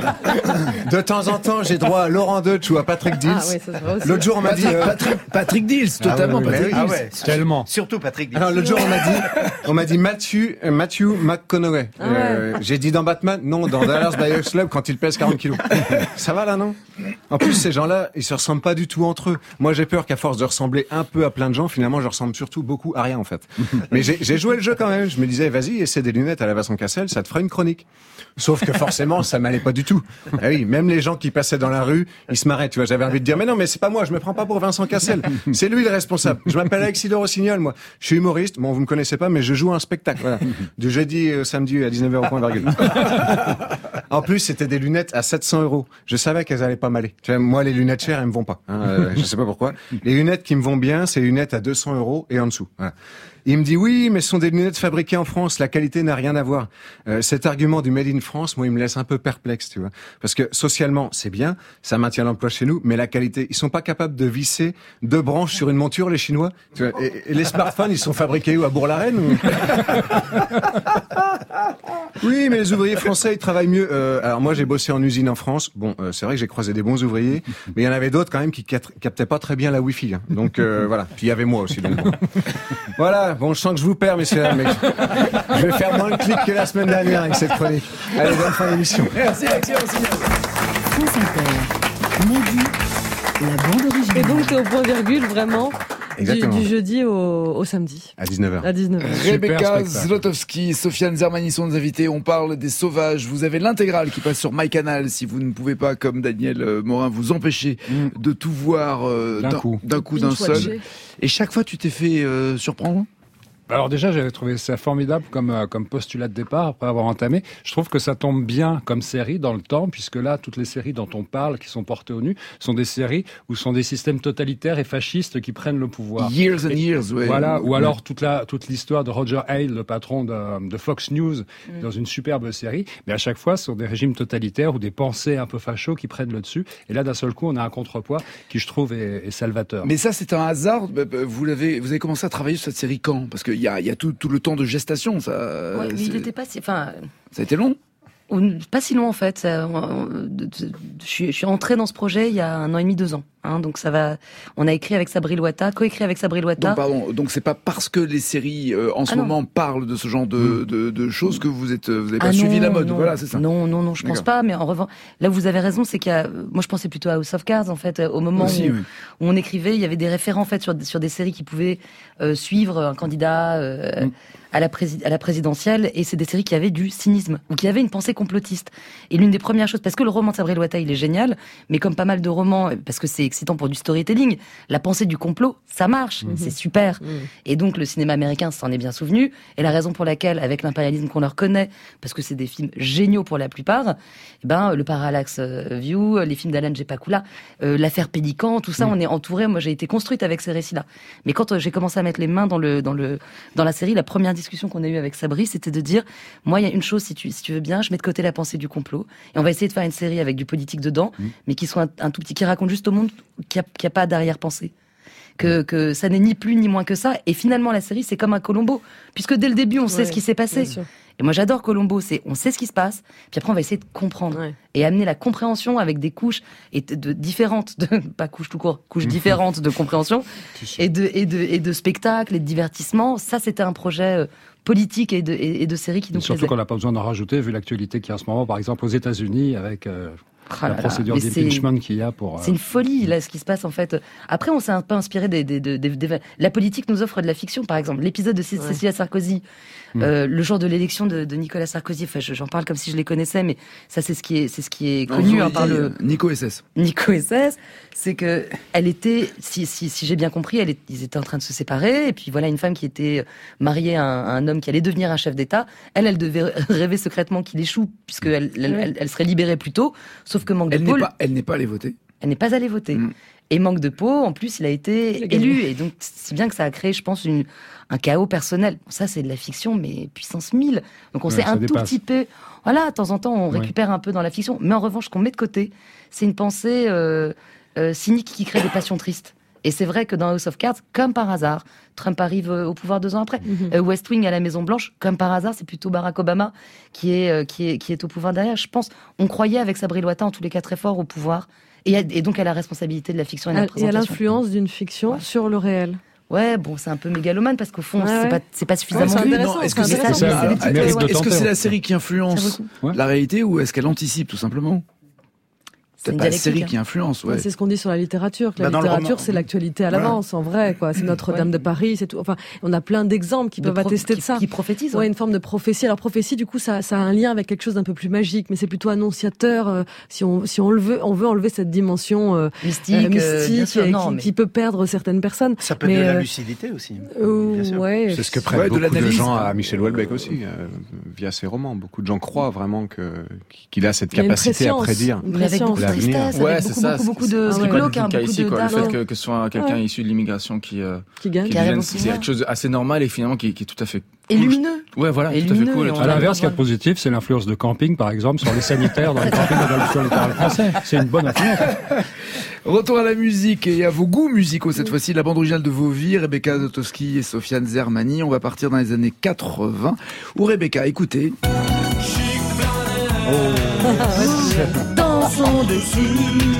de temps en temps, j'ai droit à Laurent Deutsch ou à Patrick Dills. Ah, ouais, ça se voit aussi. L'autre jour, on m'a dit euh... Patrick, Patrick Dills, totalement ah, ouais, Patrick oui, Dills. ah ouais, tellement. Surtout Patrick Dills. Alors l'autre jour, on m'a dit, on m'a dit Matthew, euh, Matthew McConaughey. Ah, euh, ouais. J'ai dit dans Batman, non, dans Dallas Buyers Club quand il pèse quarante kilos. Ça va là, non? En plus, ces gens-là, ils se ressemblent pas du tout entre eux. Moi, j'ai peur qu'à force de ressembler un peu à plein de gens, finalement, je ressemble surtout beaucoup à rien en fait. Mais j'ai, j'ai joué le jeu quand même. Je me disais, vas-y, essaie des lunettes à la Vincent Cassel, ça te fera une chronique. Sauf que forcément, ça m'allait pas du tout. Ah oui, même les gens qui passaient dans la rue, ils se marraient, tu vois. J'avais envie de dire, mais non, mais c'est pas moi, je me prends pas pour Vincent Cassel. C'est lui le responsable. Je m'appelle Alexis Rossignol, moi. Je suis humoriste. Bon, vous me connaissez pas, mais je joue un spectacle, voilà. Du jeudi au samedi à dix-neuf heures au point virgule. En plus, c'était des lunettes à sept cents euros. Je savais qu'elles allaient pas m'aller. Tu vois, moi, les lunettes chères, elles me vont pas. Hein, euh, je sais pas pourquoi. Les lunettes qui me vont bien, c'est les lunettes à deux cents euros et en dessous. Voilà. Il me dit oui, mais ce sont des lunettes fabriquées en France, la qualité n'a rien à voir. Euh, cet argument du Made in France, moi, il me laisse un peu perplexe, tu vois. Parce que socialement, c'est bien, ça maintient l'emploi chez nous, mais la qualité, ils sont pas capables de visser deux branches sur une monture, les Chinois. Tu vois, et, et les smartphones, ils sont fabriqués où, à Bourg-la-Reine ou... Oui, mais les ouvriers français, ils travaillent mieux. Euh, alors moi, j'ai bossé en usine en France. Bon, euh, c'est vrai que j'ai croisé des bons ouvriers, mais il y en avait d'autres quand même qui captaient pas très bien la Wi-Fi. Hein. Donc euh, voilà. Puis il y avait moi aussi. Donc bon. Voilà. Bon, je sens que je vous perds, messieurs, mais je vais faire moins de clics que la semaine dernière avec cette chronique. Allez, bonne fin d'émission. Merci, excellent. France Inter. Mehdi, la bande originale. Et donc, t'es au point virgule, vraiment, du, Exactement. du jeudi au, au samedi. À dix-neuf heures. À dix-neuf heures. Rebecca spectacle. Zlotowski, Sofiane Zermani sont nos invités. On parle des Sauvages. Vous avez l'intégrale qui passe sur MyCanal si vous ne pouvez pas, comme Daniel euh, Morin, vous empêcher Mm. de tout voir euh, D'un coup. d'un coup, d'un seul. Binge-watcher. Et chaque fois, tu t'es fait euh, surprendre. Alors déjà, j'avais trouvé ça formidable comme euh, comme postulat de départ après avoir entamé. Je trouve que ça tombe bien comme série dans le temps, puisque là, toutes les séries dont on parle, qui sont portées au nu, sont des séries où sont des systèmes totalitaires et fascistes qui prennent le pouvoir. Years and Et- years, ouais. Voilà, ou Ouais. alors toute la toute l'histoire de Roger Ailes, le patron de, de Fox News, dans une superbe série. Mais à chaque fois, ce sont des régimes totalitaires ou des pensées un peu fachos qui prennent le dessus. Et là, d'un seul coup, on a un contrepoids qui, je trouve, est, est salvateur. Mais ça, c'est un hasard. Vous l'avez, vous avez commencé à travailler sur cette série quand? Parce qu'il y a, il y a tout, tout le temps de gestation. Ça, Ouais, mais c'est- il n'était pas si, enfin, ça a été long. ou- pas si long en fait. Ça, on- de- de- Je suis, je suis entrée dans ce projet il y a un an et demi, deux ans. Hein, donc ça va. On a écrit avec Sabri Loata, coécrit avec Sabri Loata. Donc pardon, donc c'est pas parce que les séries euh, en ce ah moment parlent de ce genre de, mmh. de, de choses que vous êtes, vous avez pas ah suivi non, la mode. Non, voilà, c'est ça. Non, non, non, je pense pas. Mais en revanche, là où vous avez raison, c'est qu'il y a. Moi, je pensais plutôt à House of Cards en fait. Au moment Aussi, où, oui. où on écrivait, il y avait des référents en fait sur sur des séries qui pouvaient euh, suivre un candidat. Euh, mmh. À la, prési- à la présidentielle, et c'est des séries qui avaient du cynisme, ou qui avaient une pensée complotiste. Et l'une des premières choses, parce que le roman de Sabri Loata, il est génial, mais comme pas mal de romans, parce que c'est excitant pour du storytelling, la pensée du complot, ça marche, mmh. c'est super. Mmh. Et donc le cinéma américain s'en est bien souvenu, et la raison pour laquelle, avec l'impérialisme qu'on leur connaît, parce que c'est des films géniaux pour la plupart, eh ben, le Parallax View, les films d'Alan J. Pakula, euh, l'affaire Pélican, tout ça, mmh. on est entouré, moi j'ai été construite avec ces récits-là. Mais quand euh, j'ai commencé à mettre les mains dans, le, dans, le, dans la série, la première discussion qu'on a eue avec Sabri, c'était de dire, moi, il y a une chose, si tu, si tu veux bien, je mets de côté la pensée du complot, et on va essayer de faire une série avec du politique dedans, mmh. mais qui soit un, un tout petit, qui raconte juste au monde qu'il n'y a, a pas d'arrière-pensée. Que, que ça n'est ni plus ni moins que ça, et finalement la série c'est comme un Columbo, puisque dès le début on ouais, sait ce qui s'est passé. Et moi j'adore Columbo, c'est on sait ce qui se passe, puis après on va essayer de comprendre ouais. et amener la compréhension avec des couches et de, de différentes, de, pas couches tout court, couches différentes de compréhension et de et de et de spectacles et de divertissement. Ça c'était un projet euh, politique et de et, et de série qui nous plaisait. Surtout qu'on n'a pas besoin d'en rajouter vu l'actualité qu'il y a en ce moment, par exemple aux États-Unis avec. Euh... Ah la procédure d'impeachment qu'il y a pour... Euh... C'est une folie, là, ce qui se passe, en fait. Après, on s'est un peu inspiré des, des, des, des, des... La politique nous offre de la fiction, par exemple. L'épisode de C- ouais. Cécilia Sarkozy, mmh. euh, le jour de l'élection de, de Nicolas Sarkozy, enfin, j'en parle comme si je les connaissais, mais ça, c'est ce qui est, c'est ce qui est connu hein, par le... Nico S S. Nico S S, c'est que elle était, si, si, si j'ai bien compris, elle est, ils étaient en train de se séparer, et puis voilà, une femme qui était mariée à un, à un homme qui allait devenir un chef d'État, elle, elle devait rêver secrètement qu'il échoue, puisqu'elle elle, elle, elle serait libérée plus tôt, sauf que manque elle de peau... Elle n'est pas allée voter. Elle n'est pas allée voter. Mmh. Et manque de peau, en plus, il a été élu. Et donc, si bien que ça a créé, je pense, une, un chaos personnel. Bon, ça, c'est de la fiction, mais puissance mille. Donc, on ouais, sait un dépasse. tout petit peu... Voilà, de temps en temps, on ouais. récupère un peu dans la fiction. Mais en revanche, ce qu'on met de côté, c'est une pensée euh, euh, cynique qui crée des passions tristes. Et c'est vrai que dans House of Cards, comme par hasard, Trump arrive au pouvoir deux ans après. Mm-hmm. Euh, West Wing à la Maison Blanche, comme par hasard, c'est plutôt Barack Obama qui est, euh, qui est, qui est au pouvoir derrière. Je pense, on croyait avec Sabri Loata, en tous les cas très fort, au pouvoir. Et, à, et donc à la responsabilité de la fiction et de la présentation. Et à l'influence d'une fiction ouais. sur le réel. Ouais, bon, c'est un peu mégalomane parce qu'au fond, ouais, c'est ouais. pas, c'est pas suffisamment ouais, vu. Non, est-ce que c'est, c'est, c'est, ça, c'est, c'est, est-ce, est-ce que c'est la série qui influence ouais. la réalité ou est-ce qu'elle anticipe tout simplement? C'est, c'est pas la série qui influence, ouais. C'est ce qu'on dit sur la littérature, que la bah littérature, c'est l'actualité à l'avance, ouais. en vrai, quoi. C'est Notre-Dame ouais. de Paris, c'est tout. Enfin, on a plein d'exemples qui de peuvent pro- attester qui, de ça. Qui prophétisent. Ouais, ouais, une forme de prophétie. Alors, prophétie, du coup, ça, ça a un lien avec quelque chose d'un peu plus magique, mais c'est plutôt annonciateur, euh, si on, si on le veut, on veut enlever cette dimension, euh, mystique, euh, mystique, euh, sûr, et, non, qui, mais... qui peut perdre certaines personnes. Ça peut être mais, de la euh, lucidité aussi. Euh, bien sûr. Ouais. C'est ce que prennent ouais, beaucoup de, de gens hein. à Michel Houellebecq aussi, euh, via ses romans. Beaucoup de gens croient vraiment que, qu'il a cette capacité à prédire avec beaucoup de tristesse, ouais, avec c'est beaucoup, ça, beaucoup, beaucoup de glauque, hein, beaucoup ici, de quoi, le dark. fait que, que ce soit quelqu'un ouais. issu de l'immigration qui, euh, qui gagne, qui gagne c'est quelque chose d'assez normal et finalement qui, qui est tout à fait et lumineux. Ouais, voilà, et tout lumineux, à fait cool. À l'inverse, ce qui est positif, c'est l'influence de camping, par exemple, sur les sanitaires dans les campings de sur le littoral français. C'est une bonne influence. Retour à la musique et à vos goûts musicaux cette fois-ci. La bande originale de Vos Vies, Rebecca Zotowski et Sofiane Zermani. On va partir dans les années quatre-vingts. Où Rebecca, écoutez. Oh. Dansons dessus.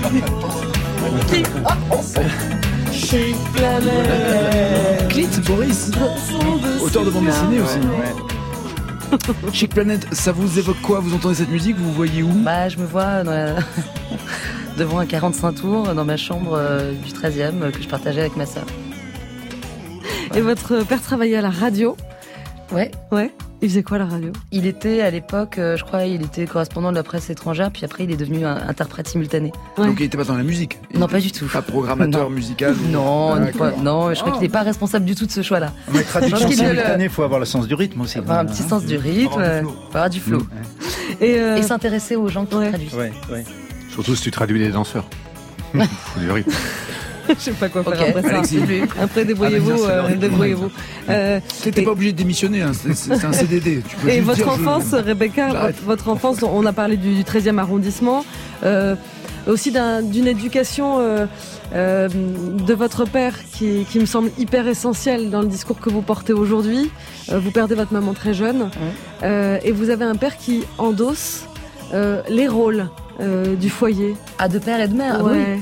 Chic Planet. Clit Boris, auteur de bande dessinée aussi. Ouais. Chic Planet, ça vous évoque quoi? Vous entendez cette musique? Vous vous voyez où? Bah, je me vois dans la... devant un quarante-cinq tours dans ma chambre euh, du treizième euh, que je partageais avec ma sœur. Ouais. Et votre père travaillait à la radio? Ouais. Ouais. Il faisait quoi à la radio? Il était à l'époque, euh, je crois, il était correspondant de la presse étrangère, puis après il est devenu un interprète simultané. Ouais. Donc il était pas dans la musique? Il non, pas du tout. Pas programmateur non. musical? Non, ah, pas, non, je crois oh. qu'il n'est pas responsable du tout de ce choix-là. Mais traduction simultanée, il faut avoir le sens du rythme aussi. Avoir un petit sens du rythme, faut avoir, faut avoir du flow. Mmh. Et, euh... Et s'intéresser aux gens qui ouais. traduisent. Ouais, ouais. Surtout si tu traduis des danseurs. Faut du rythme. Je sais pas quoi faire okay. après ça. Alexis. Après, débrouillez-vous. Euh, débrouillez-vous. Euh, T'es et... pas obligé de démissionner, hein. c'est, c'est un C D D. Tu peux et votre dire, enfance, je... Rebecca, votre, votre enfance, on a parlé du, du treizième arrondissement, euh, aussi d'un, d'une éducation euh, euh, de votre père qui, qui me semble hyper essentielle dans le discours que vous portez aujourd'hui. Euh, vous perdez votre maman très jeune, mmh. euh, et vous avez un père qui endosse euh, les rôles euh, du foyer. Ah, de père et de mère, ouais. oui.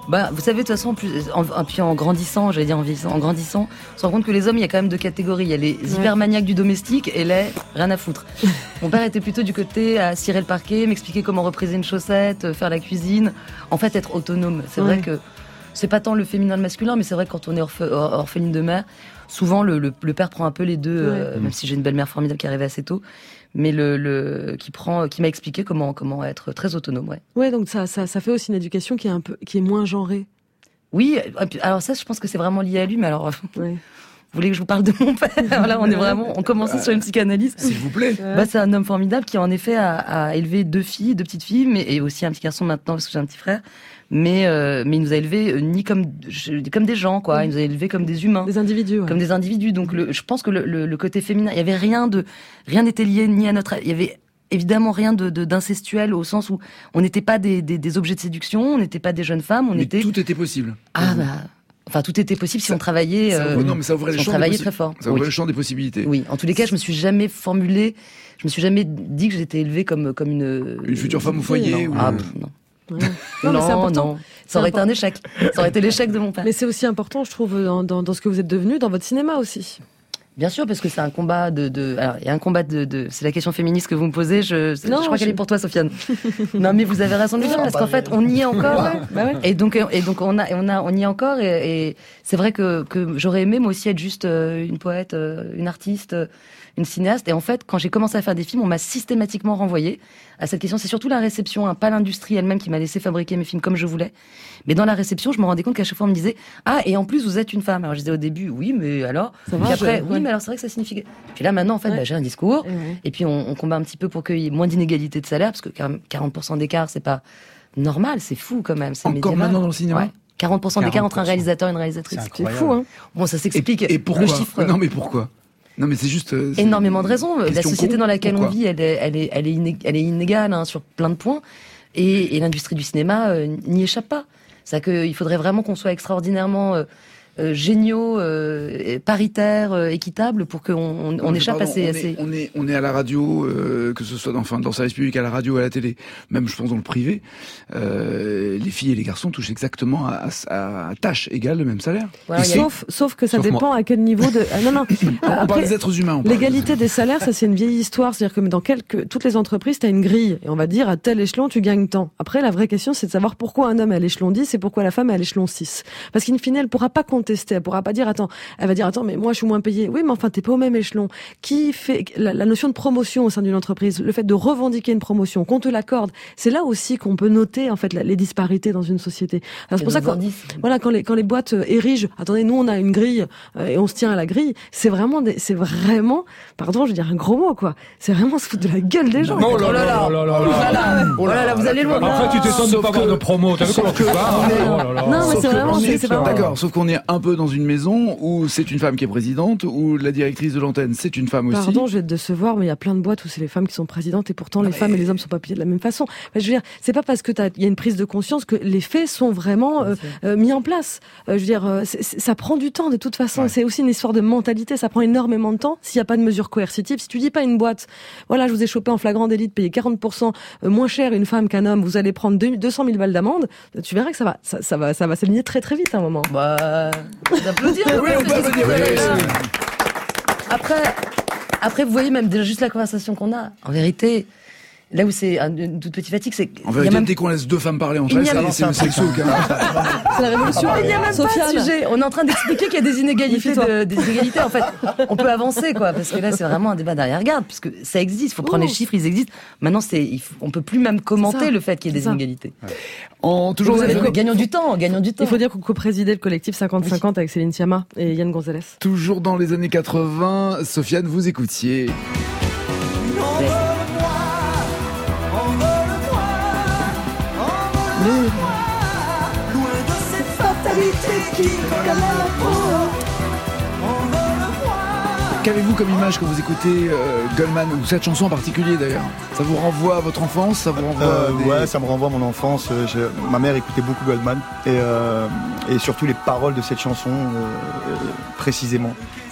Bah, vous savez, de toute façon, en plus, en, en, puis en grandissant, j'allais dire en vieillissant, en grandissant, on se rend compte que les hommes, il y a quand même deux catégories. Il y a les ouais. hypermaniaques du domestique et les rien à foutre. Mon père était plutôt du côté à cirer le parquet, m'expliquer comment repriser une chaussette, faire la cuisine. En fait, être autonome. C'est ouais. vrai que c'est pas tant le féminin, le masculin, mais c'est vrai que quand on est orphe, orpheline de mère, souvent le, le, le père prend un peu les deux, ouais. euh, mmh. même si j'ai une belle-mère formidable qui est arrivée assez tôt. Mais le, le qui prend, qui m'a expliqué comment comment être très autonome, ouais. Ouais, donc ça ça ça fait aussi une éducation qui est un peu qui est moins genrée. Oui, alors ça, je pense que c'est vraiment lié à lui, mais alors. Ouais. Vous voulez que je vous parle de mon père? Là, on est vraiment, on commence sur une psychanalyse. S'il vous plaît. Bah, c'est un homme formidable qui, en effet, a, a élevé deux filles, deux petites filles, mais et aussi un petit garçon maintenant parce que j'ai un petit frère. Mais euh, mais il nous a élevés euh, ni comme comme des gens, quoi. Il nous a élevés comme des humains, des individus, ouais. comme des individus. Donc, le, je pense que le, le, le côté féminin, il y avait rien de, rien n'était lié ni à notre, il y avait évidemment rien de, de d'incestuel au sens où on n'était pas des, des des objets de séduction, on n'était pas des jeunes femmes, on mais était. Tout était possible. Ah bah. Enfin, tout était possible si ça, on travaillait. Ça, euh, non, mais ça ouvrait si le on champ travaillait des très fort. Ça ouvrait oui. le champ des possibilités. Oui. En tous les cas, je me suis jamais formulée, je me suis jamais dit que j'étais élevée comme comme une une future femme au foyer. Non. Ou... Ah, non. Ouais. Non, non, non, ça aurait été un échec. Ça aurait été l'échec de mon père. Mais c'est aussi important, je trouve, dans, dans, dans ce que vous êtes devenu, dans votre cinéma aussi. Bien sûr, parce que c'est un combat de, de... alors il y a un combat de, de... c'est la question féministe que vous me posez. Je, non, je crois je... qu'elle est pour toi, Sofiane. Non, mais vous avez raison de le dire parce qu'en fait, on y est encore. Ouais. Bah ouais. Et donc, et donc, on a, on a, on y est encore. Et, et c'est vrai que que j'aurais aimé moi aussi être juste une poète, une artiste, une cinéaste. Et en fait, quand j'ai commencé à faire des films, on m'a systématiquement renvoyé à cette question. C'est surtout la réception, hein, pas l'industrie elle-même qui m'a laissé fabriquer mes films comme je voulais. Mais dans la réception, je me rendais compte qu'à chaque fois, on me disait « Ah, et en plus, vous êtes une femme ». Alors, je disais au début « Oui, mais alors ?» Puis après « Oui, mais alors, c'est vrai que ça signifie… » Puis là, maintenant, en fait, ouais. bah, j'ai un discours. Ouais. Et puis, on, on combat un petit peu pour qu'il y ait moins d'inégalité de salaire, parce que quarante pour cent d'écart, c'est pas normal, c'est fou quand même. C'est Encore médiéval. Maintenant dans le cinéma ouais. quarante pour cent d'écart entre un réalisateur et une réalisatrice. C'est fou, hein. Bon, ça s'explique. Et, et pourquoi le chiffre. Non, mais pourquoi Non, mais c'est juste. Euh, c'est énormément de raisons. La société con, dans laquelle pourquoi on vit, elle est, elle est, elle est, iné- elle est inégale hein, sur plein de points. Et, et l'industrie du cinéma euh, n'y échappe pas. C'est-à-dire qu'il faudrait vraiment qu'on soit extraordinairement euh, euh, géniaux, euh, paritaires, euh, équitables pour qu'on on, on échappe pardon, à ces... On, à est, ces... on, est, on est à la radio, euh, que ce soit dans, enfin, dans le service public, à la radio, à la télé, même je pense dans le privé, euh, les filles et les garçons touchent exactement à, à, à tâche égale le même salaire. Voilà, sauf, sauf que ça sauf dépend moi. à quel niveau de... Ah, non, non. on Après, parle des êtres humains. L'égalité des salaires, ça c'est une vieille histoire. C'est-à-dire que dans quelques, toutes les entreprises, tu as une grille. Et on va dire, à tel échelon, tu gagnes tant. Après, la vraie question, c'est de savoir pourquoi un homme est à l'échelon dix et pourquoi la femme est à l'échelon six. Parce qu'in fine, elle pourra pas contester, elle pourra pas dire attends, elle va dire attends mais moi je suis moins payée. Oui mais enfin t'es pas au même échelon. Qui fait la, la notion de promotion au sein d'une entreprise, le fait de revendiquer une promotion, qu'on te l'accorde, c'est là aussi qu'on peut noter en fait la, les disparités dans une société. Alors c'est pour ça que voilà quand les quand les boîtes érigent, attendez nous on a une grille euh, et on se tient à la grille, c'est vraiment des, c'est vraiment pardon je veux dire un gros mot quoi. C'est vraiment se foutre de la gueule des gens. Oh là là là là là oh là là vous allez loin. Après tu t'étonnes de pas avoir de promo. T'as vu comment tu parles? Non mais c'est vraiment c'est pas d'accord. Sauf qu'on est un peu dans une maison où c'est une femme qui est présidente, où la directrice de l'antenne, c'est une femme aussi. Pardon, je vais te décevoir, mais il y a plein de boîtes où c'est les femmes qui sont présidentes et pourtant les femmes et les hommes sont pas payés de la même façon. Je veux dire, c'est pas parce que il y a une prise de conscience que les faits sont vraiment euh, euh, mis en place. Euh, je veux dire, c'est, c'est, ça prend du temps de toute façon. Ouais. C'est aussi une histoire de mentalité. Ça prend énormément de temps s'il n'y a pas de mesures coercitives. Si tu dis pas à une boîte, voilà, je vous ai chopé en flagrant délit de payer quarante pour cent moins cher une femme qu'un homme, vous allez prendre deux cent mille balles d'amende. Tu verras que ça va, ça, ça va, ça va s'aligner très très vite à un moment. Bah, d'applaudir. Oui, on peut applaudir. Oui, oui. Après, après, vous voyez même déjà juste la conversation qu'on a. En vérité, là où c'est une toute petite fatigue, c'est en vérité, même... dès qu'on laisse deux femmes parler entre elles, c'est le sexo. C'est la révolution. Il n'y a même Sofiane. Pas de sujet. On est en train d'expliquer qu'il y a des inégalités, de, des inégalités. En fait, on peut avancer, quoi, parce que là, c'est vraiment un débat derrière-garde, puisque ça existe. Il faut prendre oh. les chiffres, ils existent. Maintenant, c'est, il faut, on peut plus même commenter le fait qu'il y ait des ça. inégalités. Ouais. En toujours, avez, co- gagnons du temps, gagnons du temps. Il faut dire qu'on co-présidait le collectif cinquante cinquante oui. avec Céline Sciamma et Yann Gonzalez. Toujours dans les années quatre-vingts, Sofiane, vous écoutiez. Ouais. Loin de cette fatalité qui colle à la peau. Qu'avez-vous comme image quand vous écoutez euh, Goldman, ou cette chanson en particulier d'ailleurs? Ça vous renvoie à votre enfance? Ça vous renvoie euh, des... Ouais, ça me renvoie à mon enfance. Je, ma mère écoutait beaucoup Goldman et, euh, et surtout les paroles de cette chanson euh, précisément.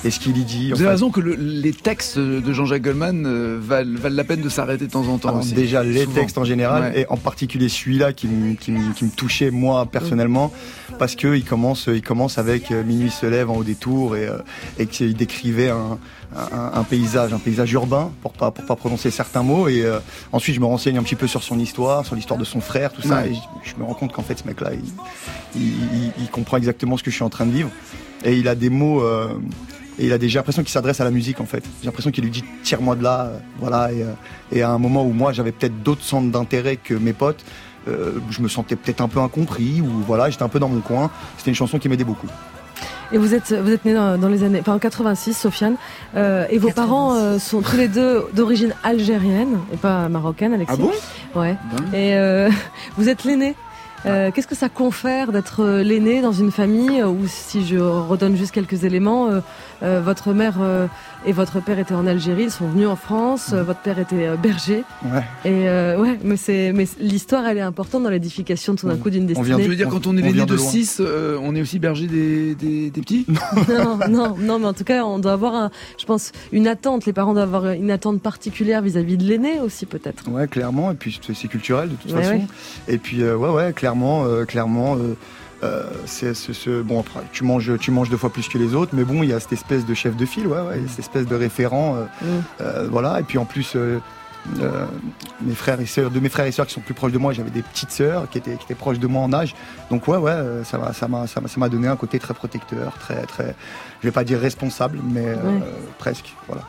et ce qu'il y dit. Vous avez raison que le, les textes de Jean-Jacques Goldman euh, valent, valent la peine de s'arrêter de temps en temps. Alors, aussi. déjà les Souvent. textes en général, Ouais. et en particulier celui-là qui me, qui me, qui me touchait moi personnellement, parce que il commence, il commence avec euh, Minuit se lève en haut des tours et, euh, et qu'il décrivait un, un, un paysage, un paysage urbain pour pas pour pas prononcer certains mots. Et euh, ensuite je me renseigne un petit peu sur son histoire, sur l'histoire de son frère, tout ça, Ouais. et je, je me rends compte qu'en fait ce mec-là, il, il, il, il comprend exactement ce que je suis en train de vivre, et il a des mots. Euh, Et il a des, j'ai l'impression qu'il s'adresse à la musique en fait. J'ai l'impression qu'il lui dit tire-moi de là, euh, voilà. Et, euh, et à un moment où moi j'avais peut-être d'autres centres d'intérêt que mes potes, euh, je me sentais peut-être un peu incompris ou voilà, j'étais un peu dans mon coin. C'était une chanson qui m'aidait beaucoup. Et vous êtes, vous êtes né dans, dans les années, enfin en quatre-vingt-six, Sofiane, euh, et vos quatre-vingt-six. parents euh, sont tous les deux d'origine algérienne et pas marocaine, Alexis. Ah bon? Ouais. Ben. Et euh, vous êtes l'aîné. Euh, Qu'est-ce que ça confère d'être euh, l'aîné dans une famille où, si je redonne juste quelques éléments, euh, euh, votre mère euh, et votre père étaient en Algérie, ils sont venus en France, euh, votre père était euh, berger. Ouais. Et euh, ouais, mais c'est, mais l'histoire, elle est importante dans l'édification tout d'un coup d'une on destinée. vient Tu veux dire, quand on est On l'aîné vient de de loin. six, euh, on est aussi berger des, des, des petits? Non, non, non, mais en tout cas, on doit avoir, un, je pense, une attente. Les parents doivent avoir une attente particulière vis-à-vis de l'aîné aussi, peut-être. Ouais, clairement. Et puis c'est, c'est culturel de toute Ouais, façon. ouais. Et puis euh, ouais, ouais, clairement, euh, clairement. Euh, euh, c'est ce, ce bon après, tu manges tu manges deux fois plus que les autres, mais bon il y a cette espèce de chef de file, ouais, ouais, il y a cette espèce de référent, euh, Mm. euh, voilà. Et puis en plus euh, euh, mes frères et sœurs, de mes frères et sœurs qui sont plus proches de moi, j'avais des petites sœurs qui étaient qui étaient proches de moi en âge, donc ouais ouais euh, ça m'a ça m'a ça m'a ça m'a donné un côté très protecteur, très très, je vais pas dire responsable, mais euh, Ouais. presque, voilà.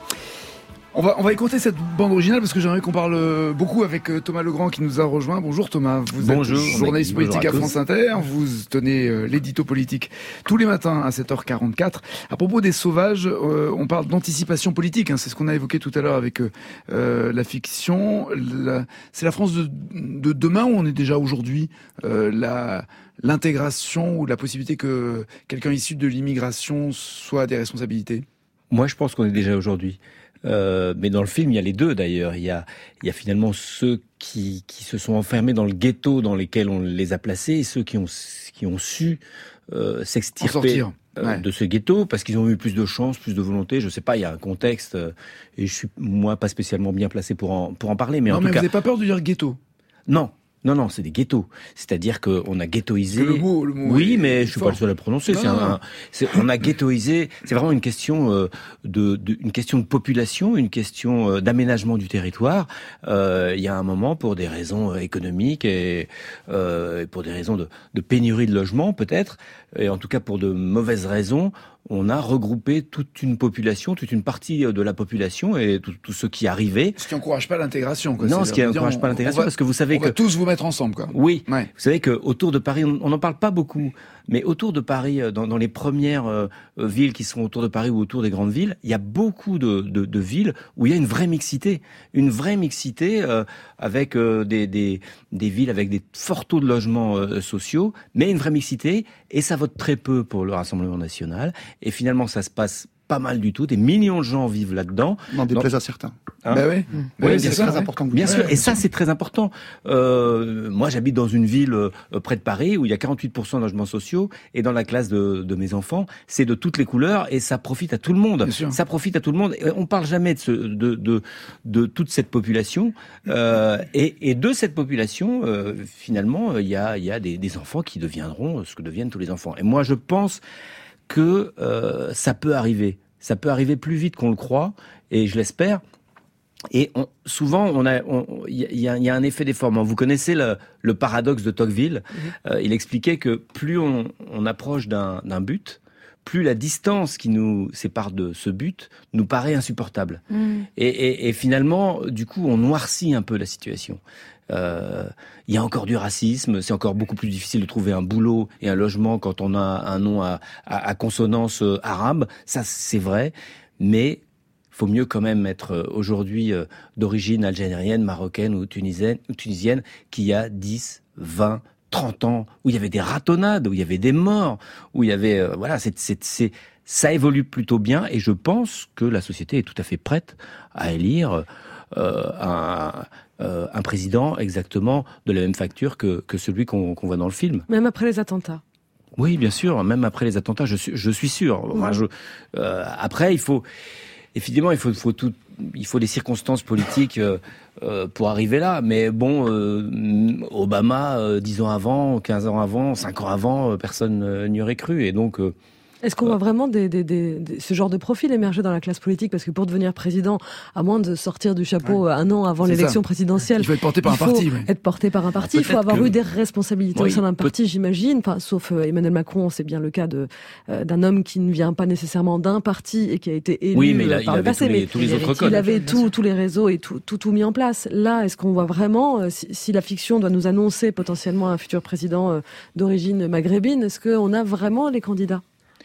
On va, on va écouter cette bande originale parce que j'aimerais qu'on parle euh, beaucoup avec euh, Thomas Legrand qui nous a rejoint. Bonjour Thomas, vous Bonjour, êtes journaliste bonjour politique à à, tous. France Inter, vous tenez euh, l'édito politique tous les matins à sept heures quarante-quatre. À propos des sauvages, euh, on parle d'anticipation politique, hein, c'est ce qu'on a évoqué tout à l'heure avec euh, euh, la fiction. La, c'est la France de, de demain ou on est déjà aujourd'hui euh, la, l'intégration ou la possibilité que quelqu'un issu de l'immigration soit à des responsabilités? Moi, je pense qu'on est déjà aujourd'hui. Euh, mais dans le film, il y a les deux d'ailleurs. Il y a, il y a finalement ceux qui, qui se sont enfermés dans le ghetto dans lesquels on les a placés et ceux qui ont, qui ont su euh, s'extirper sortir. euh, Ouais. de ce ghetto parce qu'ils ont eu plus de chance, plus de volonté. Je sais pas, il y a un contexte euh, et je suis moi pas spécialement bien placé pour en pour en parler. Mais non en mais tout vous cas, n'avez pas peur de dire ghetto? non. Non, non, c'est des ghettos. C'est-à-dire qu'on a ghettoisé. Que le mot, le mot oui, est mais je suis fort. pas le seul à le prononcer. Non, C'est non, un, non. c'est, on a ghettoisé. C'est vraiment une question euh, de, de, une question de population, une question euh, d'aménagement du territoire. Euh, il y a un moment, pour des raisons euh, économiques et euh, pour des raisons de, de pénurie de logement, peut-être, et en tout cas pour de mauvaises raisons, on a regroupé toute une population, toute une partie de la population et tous ceux qui arrivaient. Ce qui n'encourage pas l'intégration. Quoi. Non, C'est ce qui dire, n'encourage on- pas l'intégration, on va- parce que vous savez on que va tous vous mettre ensemble, quoi. oui, Ouais. vous savez que autour de Paris, on n'en parle pas beaucoup, mais autour de Paris, euh, dans, dans les premières euh, euh, villes qui sont autour de Paris ou autour des grandes villes, il y a beaucoup de, de, de villes où il y a une vraie mixité, une vraie mixité euh, avec euh, des, des, des villes avec des forts taux de logements euh, sociaux, mais une vraie mixité, et ça vote très peu pour le Rassemblement national, et finalement ça se passe pas mal du tout, des millions de gens vivent là-dedans. N'en déplaise à certains. Hein Bah ouais. Oui, Bah ouais, bien c'est sûr, ça, très ouais. important que vous Bien disiez. sûr, et ça c'est très important. Euh, moi j'habite dans une ville euh, près de Paris où il y a quarante-huit pour cent de logements sociaux, et dans la classe de, de mes enfants, c'est de toutes les couleurs et ça profite à tout le monde. Bien sûr. Ça profite à tout le monde. Et on parle jamais de, ce, de, de, de toute cette population. Euh, et, et de cette population, euh, finalement, il y a, il y a des, des enfants qui deviendront ce que deviennent tous les enfants. Et moi je pense que euh, ça peut arriver. Ça peut arriver plus vite qu'on le croit, et je l'espère. Et on, souvent, on a, il y a, y a un effet déformant. Vous connaissez le, le paradoxe de Tocqueville. Mmh. Euh, il expliquait que plus on, on approche d'un, d'un but, plus la distance qui nous sépare de ce but nous paraît insupportable. Mmh. Et, et, et finalement, du coup, on noircit un peu la situation. Euh, il y a encore du racisme, c'est encore beaucoup plus difficile de trouver un boulot et un logement quand on a un nom à, à, à consonance euh, arabe, ça c'est vrai, mais faut mieux quand même être aujourd'hui euh, d'origine algérienne, marocaine ou tunisienne, ou tunisienne qu'il y a dix, vingt, trente ans, où il y avait des ratonnades, où il y avait des morts, où il y avait... Euh, voilà, c'est, c'est, c'est, ça évolue plutôt bien, et je pense que la société est tout à fait prête à élire euh, un... Euh, un président exactement de la même facture que, que celui qu'on, qu'on voit dans le film. Même après les attentats. Oui, bien sûr. Même après les attentats, je suis, je suis sûr. Enfin, je, euh, après, il faut, évidemment, il faut, faut tout, il faut des circonstances politiques euh, euh, pour arriver là. Mais bon, euh, Obama, euh, dix ans avant, quinze ans avant, cinq ans avant, euh, personne euh, n'y aurait cru. Et donc, euh, est-ce qu'on voit vraiment des, des, des, des, ce genre de profil émerger dans la classe politique? Parce que pour devenir président, à moins de sortir du chapeau ouais. un an avant c'est l'élection ça. présidentielle, il faut être porté par un parti. Oui. Être porté par un parti. Ah, il faut avoir que... eu des responsabilités oui, au sein d'un parti, peut... j'imagine. Enfin, sauf euh, Emmanuel Macron, c'est bien le cas de euh, d'un homme qui ne vient pas nécessairement d'un parti et qui a été élu oui, mais là, euh, par il le passé. Tous les, mais tous les il, autres avait, codes. il avait tout, tous les réseaux et tout, tout, tout mis en place. Là, est-ce qu'on voit vraiment, euh, si, si la fiction doit nous annoncer potentiellement un futur président euh, d'origine maghrébine, est-ce qu'on a vraiment les candidats?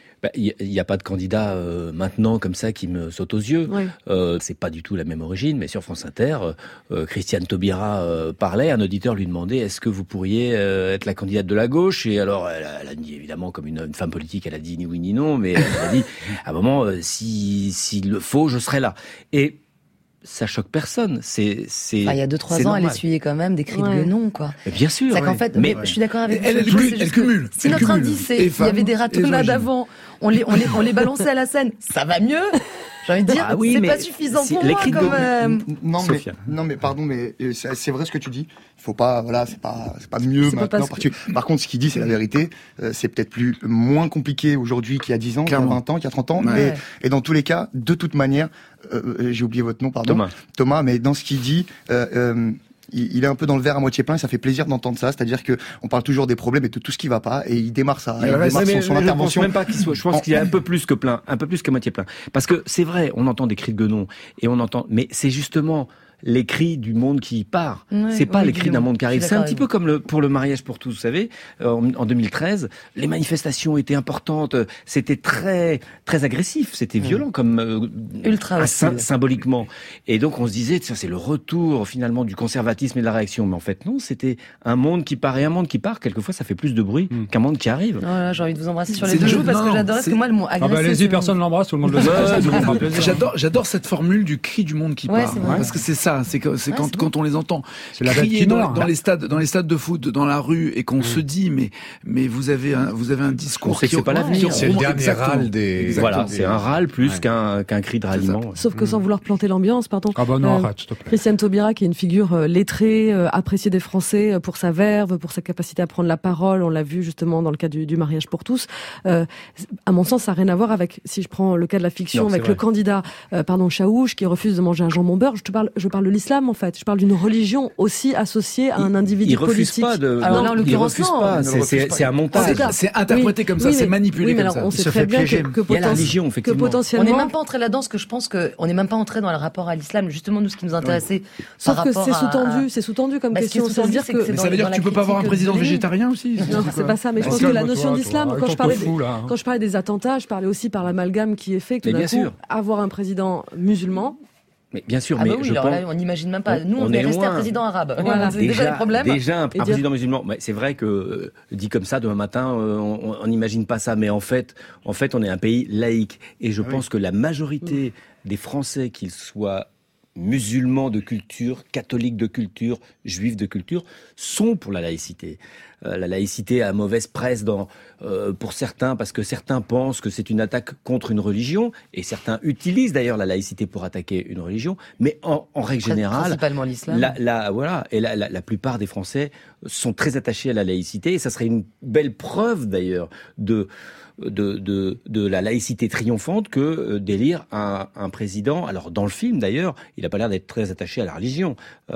Il bah, n'y a pas de candidat euh, maintenant comme ça qui me saute aux yeux. Ouais. Euh, c'est pas du tout la même origine, mais sur France Inter, euh, Christiane Taubira euh, parlait, un auditeur lui demandait est-ce que vous pourriez euh, être la candidate de la gauche? Et alors elle a, elle a dit évidemment comme une, une femme politique, elle a dit ni oui ni non, mais elle a dit à un moment euh, si s'il le faut, je serai là. Et ça choque personne. C'est, c'est. Enfin, il y a deux trois ans, normal. Elle essuyait quand même des cris ouais. de guenon, quoi. Mais bien sûr. C'est qu'en ouais. fait, mais, mais je suis d'accord avec elle, elle, elle, elle cumule. Si elle notre cumule. indice, c'est il y avait des ratonnades avant, on les, on les, on les balançait à la scène, ça va mieux. J'ai envie de dire, ah oui, c'est pas suffisant pour moi, quand même. Non, mais, non, mais pardon, mais c'est, c'est vrai ce que tu dis. Il faut pas, voilà, c'est pas, c'est pas mieux c'est maintenant. Pas que... Par contre, ce qu'il dit, c'est la vérité. Euh, c'est peut-être plus, moins compliqué aujourd'hui qu'il y a dix ans, qu'il y a vingt ans, qu'il y a trente ans. Ouais. Et, et dans tous les cas, de toute manière, euh, j'ai oublié votre nom, pardon. Thomas. Thomas, mais dans ce qu'il dit, euh, euh, il, il est un peu dans le verre à moitié plein et ça fait plaisir d'entendre ça. C'est-à-dire que on parle toujours des problèmes et de tout ce qui va pas et il démarre ça. Il ouais, démarre mais, son, son mais intervention. Je pense même pas qu'il soit. Je pense en... qu'il y a un peu plus que plein, un peu plus qu'à moitié plein. Parce que c'est vrai, on entend des cris de guenon et on entend, mais c'est justement les cris du monde qui part. Ouais, c'est pas oui, les cris d'un monde qui arrive. C'est un petit peu comme le, pour le mariage pour tous, vous savez. En, en deux mille treize, les manifestations étaient importantes. C'était très, très agressif. C'était violent mmh. comme, euh, ultra sy- symboliquement. Et donc, on se disait, tiens, c'est le retour, finalement, du conservatisme et de la réaction. Mais en fait, non, c'était un monde qui part et un monde qui part. Quelquefois, ça fait plus de bruit mmh. qu'un monde qui arrive. Oh là, j'ai envie de vous embrasser sur les deux joues parce non, que j'adorais ce que moi, le mot agressif. Ah bah, allez-y, personne l'embrasse, tout le monde le sait. J'adore, j'adore cette formule du cri du monde qui ouais, part. Parce que c'est ça. C'est, que, c'est ouais, quand, c'est quand on les entend c'est la crier dans, dans les stades, dans les stades de foot, dans la rue, et qu'on mmh. se dit, mais, mais vous avez un, vous avez un discours qui c'est pas l'avenir. C'est le dernier râle des. Exactement. Voilà, c'est un râle plus ouais. qu'un, qu'un cri de ralliement. Sauf que sans vouloir planter l'ambiance, pardon. Ah bah non, euh, arrête, s'il te plaît. Christiane Taubira, qui est une figure euh, lettrée, euh, appréciée des Français pour sa verve, pour sa capacité à prendre la parole. On l'a vu justement dans le cas du, du mariage pour tous. Euh, à mon sens, ça n'a rien à voir avec, si je prends le cas de la fiction, non, avec le candidat, euh, pardon, Chaouch, qui refuse de manger un jambon beurre. Je te parle, je parle de l'islam en fait. Je parle d'une religion aussi associée à un individu il politique. Il refuse pas de. Alors là, en l'occurrence, il refuse pas. C'est, c'est, c'est un montage. C'est, c'est interprété oui, comme ça, oui, mais, c'est manipulé oui, mais comme alors, ça. On sait très bien que, que, il y a la religion, effectivement. Que potentiellement... On n'est même pas entré là-dedans, parce que je pense que on n'est même pas entré dans le rapport à l'islam. Justement, nous, ce qui nous intéressait. Oui. Sauf que c'est sous-tendu, à... c'est sous-tendu comme bah, question. Ça veut dire que. Mais ça veut dire que tu peux pas avoir un président végétarien aussi. Non, c'est pas ça. Mais je pense que la notion d'islam, quand je parlais, quand je parlais des attentats, je parlais aussi par l'amalgame qui est fait que d'un coup, avoir un président musulman. Mais bien sûr, ah mais bah oui, je alors pense... là, on n'imagine même pas. Nous, on, on est, est resté loin. un président arabe. Voilà. C'est déjà, déjà le problème. Déjà un, un président musulman. Mais c'est vrai que euh, dit comme ça, demain matin, euh, on n'imagine pas ça. Mais en fait, en fait, on est un pays laïque, et je ah pense oui. que la majorité mmh. des Français, qu'ils soient musulmans de culture, catholiques de culture, juifs de culture, sont pour la laïcité. Euh, la laïcité a mauvaise presse dans, euh, pour certains, parce que certains pensent que c'est une attaque contre une religion, et certains utilisent d'ailleurs la laïcité pour attaquer une religion, mais en, en règle générale... Principalement l'islam. La, la, voilà, et la, la, la plupart des Français sont très attachés à la laïcité, et ça serait une belle preuve d'ailleurs de... De, de, de la laïcité triomphante que euh, d'élire un, un président. Alors dans le film d'ailleurs, il n'a pas l'air d'être très attaché à la religion,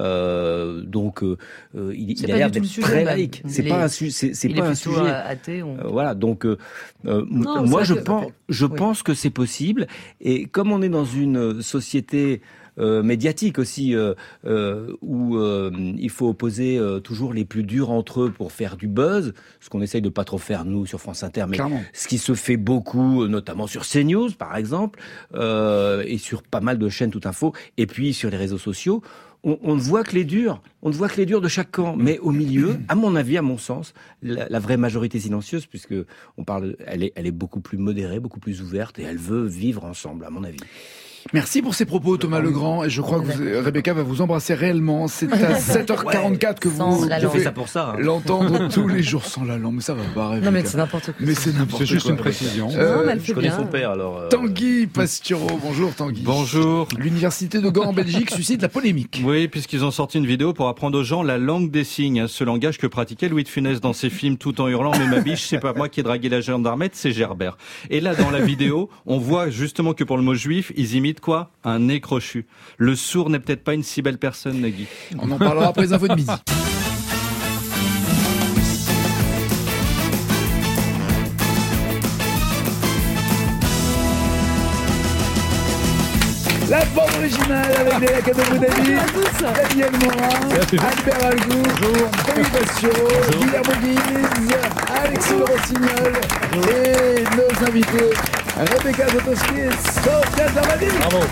euh, donc euh, il, il a l'air d'être sujet, très laïque. C'est pas, est, un, su, c'est, c'est pas un sujet. Athée, on... euh, voilà, donc euh, non, moi je que... pense, je oui. pense que c'est possible. Et comme on est dans une société Euh, médiatique aussi, euh, euh, où euh, il faut opposer euh, toujours les plus durs entre eux pour faire du buzz, ce qu'on essaye de pas trop faire nous sur France Inter, mais Clairement. ce qui se fait beaucoup, notamment sur CNews par exemple, euh, et sur pas mal de chaînes Tout Info, et puis sur les réseaux sociaux. On, on ne voit que les durs, on ne voit que les durs de chaque camp, mais au milieu, à mon avis, à mon sens, la, la vraie majorité silencieuse, puisque on parle, elle est, elle est beaucoup plus modérée, beaucoup plus ouverte, et elle veut vivre ensemble, à mon avis. Merci pour ces propos, Thomas Legrand, et je crois que vous, Rebecca va vous embrasser réellement. C'est à sept heures quarante-quatre que vous pouvez ça pour ça, hein. l'entendre tous les jours sans la langue. Mais ça va pas, Rebecca. Non, mais c'est n'importe quoi. Mais c'est n'importe quoi. C'est juste une précision. Euh, non, mais elle fait je connais bien. son père, alors... Euh... Tanguy Pastureau, bonjour Tanguy. Bonjour. L'université de Gand en Belgique suscite la polémique. Oui, puisqu'ils ont sorti une vidéo pour apprendre aux gens la langue des signes, ce langage que pratiquait Louis de Funès dans ses films tout en hurlant « Mais ma biche, c'est pas moi qui ai dragué la gendarmette, c'est Gerbert ». Et là, dans la vidéo, on voit justement que pour le mot juif, ils imitent quoi ? Un nez crochu. Le sourd n'est peut-être pas une si belle personne, Nagui. On en parlera après les infos de midi. La bande originale avec Léa Cadot-Boudali, Daniel Morin, Albert Algou, Tanguy Pastureau, Guillermo Guise, Alexis Le Rossignol et nos invités Rebecca Zotowski et Sofiane Zamadi. Bravo.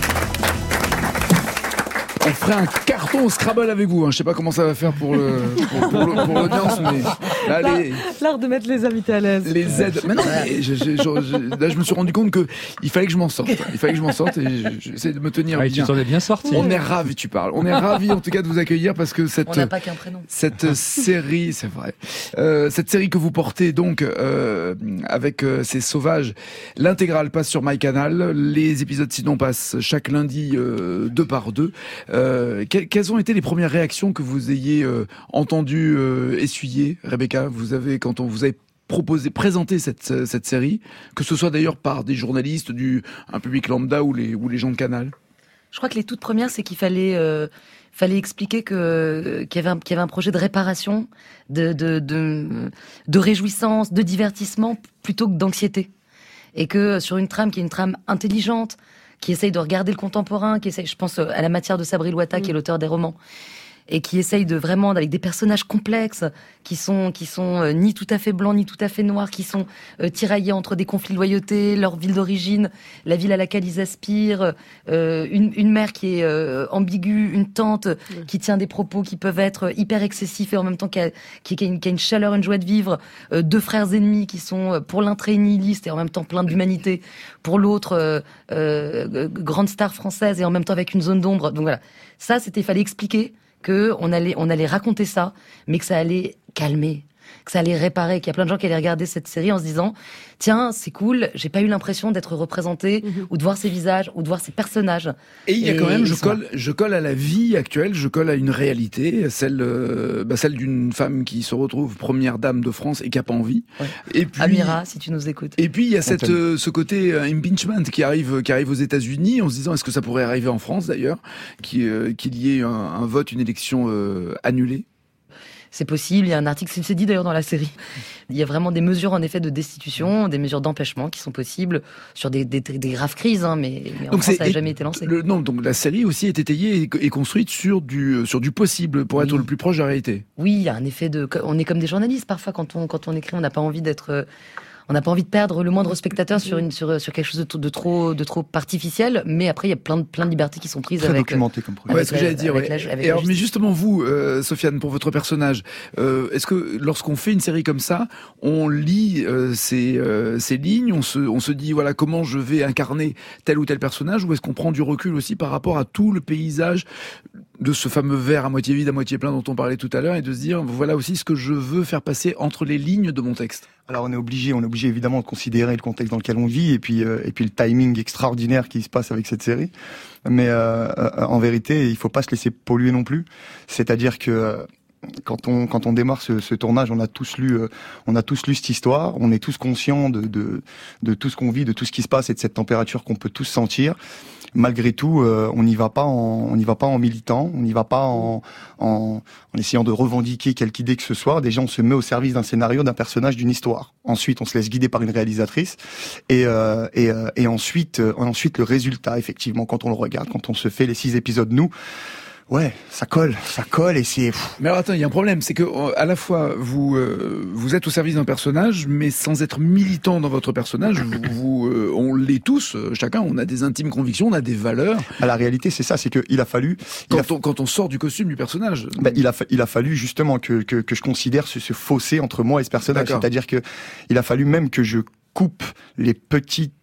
On ferait un carton au Scrabble avec vous. Hein. Je sais pas comment ça va faire pour le pour, pour, le, pour l'audience, mais là, les, l'art de mettre les invités à l'aise. Les aides. Mais non, mais je, je, je, je, là je me suis rendu compte que il fallait que je m'en sorte. Il fallait que je m'en sorte et j'essaie de me tenir ah, bien. Tu t'en es bien sorti. On est ravis, tu parles. On est ravis en tout cas de vous accueillir parce que cette on n'a pas qu'un prénom. Cette série, c'est vrai. Euh, cette série que vous portez donc euh, avec euh, ces sauvages, l'intégrale passe sur MyCanal. Les épisodes sinon passent chaque lundi euh, deux par deux. Euh, que, quelles ont été les premières réactions que vous ayez euh, entendues euh, essuyer, Rebecca? Vous avez, quand on vous avez proposé, présenté cette, cette série, que ce soit d'ailleurs par des journalistes, du, un public lambda ou les, ou les gens de Canal? Je crois que les toutes premières, c'est qu'il fallait, euh, fallait expliquer que, qu'il y avait un, qu'il y avait un projet de réparation, de, de, de, de réjouissance, de divertissement, plutôt que d'anxiété. Et que sur une trame qui est une trame intelligente, qui essaye de regarder le contemporain, qui essaye, je pense à la matière de Sabri Loata, mmh. qui est l'auteur des romans, et qui essaye de vraiment, avec des personnages complexes, qui sont, qui sont euh, ni tout à fait blancs, ni tout à fait noirs, qui sont euh, tiraillés entre des conflits de loyauté, leur ville d'origine, la ville à laquelle ils aspirent, euh, une, une mère qui est euh, ambiguë, une tante mmh. qui tient des propos qui peuvent être hyper excessifs et en même temps qui a, qui, qui a, une, qui a une chaleur, une joie de vivre, euh, deux frères ennemis qui sont pour l'un très nihilistes et en même temps plein d'humanité, pour l'autre euh, euh, grande star française et en même temps avec une zone d'ombre. Donc voilà, ça c'était, il fallait expliquer que on allait, on allait raconter ça, mais que ça allait calmer, que ça allait réparer, qu'il y a plein de gens qui allaient regarder cette série en se disant « Tiens, c'est cool, j'ai pas eu l'impression d'être représenté, mmh. ou de voir ces visages, ou de voir ces personnages. » Et il y a et quand même, je colle, je colle à la vie actuelle, je colle à une réalité, celle, euh, bah, celle d'une femme qui se retrouve première dame de France et qui a pas envie. Ouais. Et puis, Amira, si tu nous écoutes. Et puis il y a cette, euh, ce côté euh, impeachment qui arrive, qui arrive aux États-Unis, en se disant est-ce que ça pourrait arriver en France d'ailleurs, qu'il euh, qu'il y ait un, un vote, une élection euh, annulée. C'est possible, il y a un article, c'est dit d'ailleurs dans la série. Il y a vraiment des mesures en effet de destitution, des mesures d'empêchement qui sont possibles sur des, des, des graves crises, hein, mais, mais en donc France ça n'a jamais été lancé. Le, non, donc la série aussi est étayée et, et construite sur du, sur du possible pour oui. être le plus proche de la réalité. Oui, il y a un effet de... On est comme des journalistes parfois quand on, quand on écrit, on n'a pas envie d'être... On n'a pas envie de perdre le moindre spectateur sur une sur sur quelque chose de, de trop de trop artificiel, mais après il y a plein de plein de libertés qui sont prises très avec documenté comme projet. Ouais, ce que j'allais dire. Ouais. La, et alors, mais justement vous, euh, Sofiane, pour votre personnage, euh, est-ce que lorsqu'on fait une série comme ça, on lit euh, ces euh, ces lignes, on se on se dit voilà comment je vais incarner tel ou tel personnage, ou est-ce qu'on prend du recul aussi par rapport à tout le paysage de ce fameux verre à moitié vide, à moitié plein dont on parlait tout à l'heure, et de se dire voilà aussi ce que je veux faire passer entre les lignes de mon texte. Alors on est obligé, on est obligé évidemment de considérer le contexte dans lequel on vit et puis euh, et puis le timing extraordinaire qui se passe avec cette série. Mais euh, euh, en vérité, il faut pas se laisser polluer non plus. C'est-à-dire que euh, quand on quand on démarre ce, ce tournage, on a tous lu euh, on a tous lu cette histoire, on est tous conscients de de de tout ce qu'on vit, de tout ce qui se passe et de cette température qu'on peut tous sentir. Malgré tout, euh, on n'y va pas en, on n'y va pas en militant, on n'y va pas en, en, en essayant de revendiquer quelque idée que ce soit. Déjà, on se met au service d'un scénario, d'un personnage, d'une histoire. Ensuite, on se laisse guider par une réalisatrice, et euh, et, euh, et ensuite, euh, ensuite le résultat, effectivement, quand on le regarde, quand on se fait les six épisodes, nous. Ouais, ça colle, ça colle et c'est... Mais alors attends, il y a un problème, c'est que à la fois vous euh, vous êtes au service d'un personnage, mais sans être militant dans votre personnage, vous, vous euh, on l'est tous, chacun, on a des intimes convictions, on a des valeurs. À la réalité, c'est ça, c'est que il a fallu... Quand, il a... on, quand on sort du costume du personnage... Ben, il, a fa... il a fallu justement que, que, que je considère ce, ce fossé entre moi et ce personnage, c'est-à-dire que il a fallu même que je coupe les petites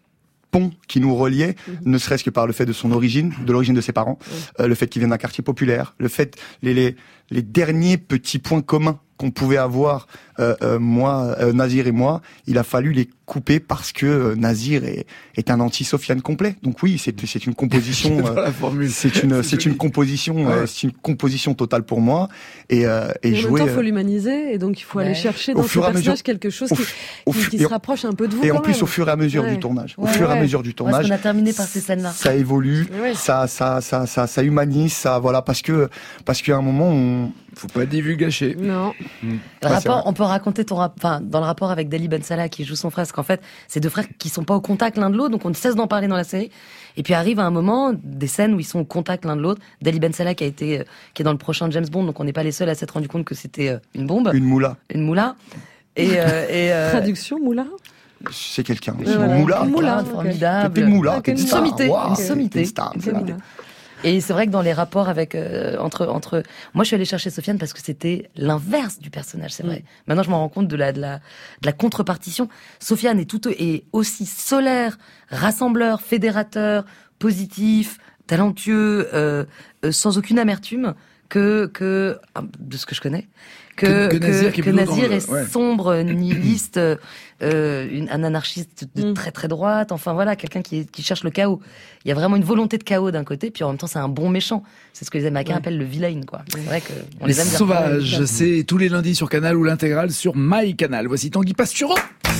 pont qui nous reliait, ne serait-ce que par le fait de son origine, de l'origine de ses parents, euh, le fait qu'il vienne d'un quartier populaire, le fait les les, les derniers petits points communs qu'on pouvait avoir, euh, euh, moi, euh, Nazir et moi, il a fallu les couper parce que euh, Nazir est, est un anti-Sofiane complet. Donc oui, c'est c'est une composition, euh, c'est une c'est une composition, ouais. euh, c'est une composition totale pour moi. Et euh, et, et jouer. En même temps, il faut l'humaniser et donc il faut ouais. aller chercher dans ce personnage mesure, quelque chose qui, au, qui, qui se rapproche un peu de vous. Et en plus, même. au fur et à mesure ouais. du tournage, au ouais, fur et ouais. à mesure du tournage, ouais, on a terminé par ces scènes-là. Ça évolue, ouais. ça ça ça ça ça humanise, ça voilà parce que parce qu'à un moment on faut pas divulgacher. Non. Mmh. Le ouais, rapport, on peut raconter ton rap... enfin, dans le rapport avec Dali Ben Salah qui joue son frère, parce qu'en fait, c'est deux frères qui sont pas au contact l'un de l'autre, donc on ne cesse d'en parler dans la série. Et puis arrive à un moment, des scènes où ils sont au contact l'un de l'autre. Dali Ben Salah qui a été, qui est dans le prochain James Bond, donc on n'est pas les seuls à s'être rendu compte que c'était une bombe. Une moula. Une moula. Et, euh, et euh... traduction, moula. C'est quelqu'un. Ouais, voilà. Moula. Moula, formidable. C'était moula. Une sommité. Wow. Une sommité. Une star. Et c'est vrai que dans les rapports avec euh, entre entre moi je suis allée chercher Sofiane parce que c'était l'inverse du personnage, c'est vrai. Mmh. Maintenant je m'en rends compte de la de la de la contrepartition. Sofiane est tout est aussi solaire, rassembleur, fédérateur, positif, talentueux, euh, euh, sans aucune amertume que que de ce que je connais. Que, que, que Nazir, que, que Nazir est, le... ouais. sombre, nihiliste, euh, une, un anarchiste de très très droite, enfin voilà, quelqu'un qui, qui cherche le chaos. Il y a vraiment une volonté de chaos d'un côté, puis en même temps c'est un bon méchant. C'est ce que les Américains ouais. appellent le villain, quoi. C'est vrai que on les, les aime bien. Sauvage, c'est tous les lundis sur Canal ou l'intégrale sur MyCanal. Voici Tanguy Pastureau.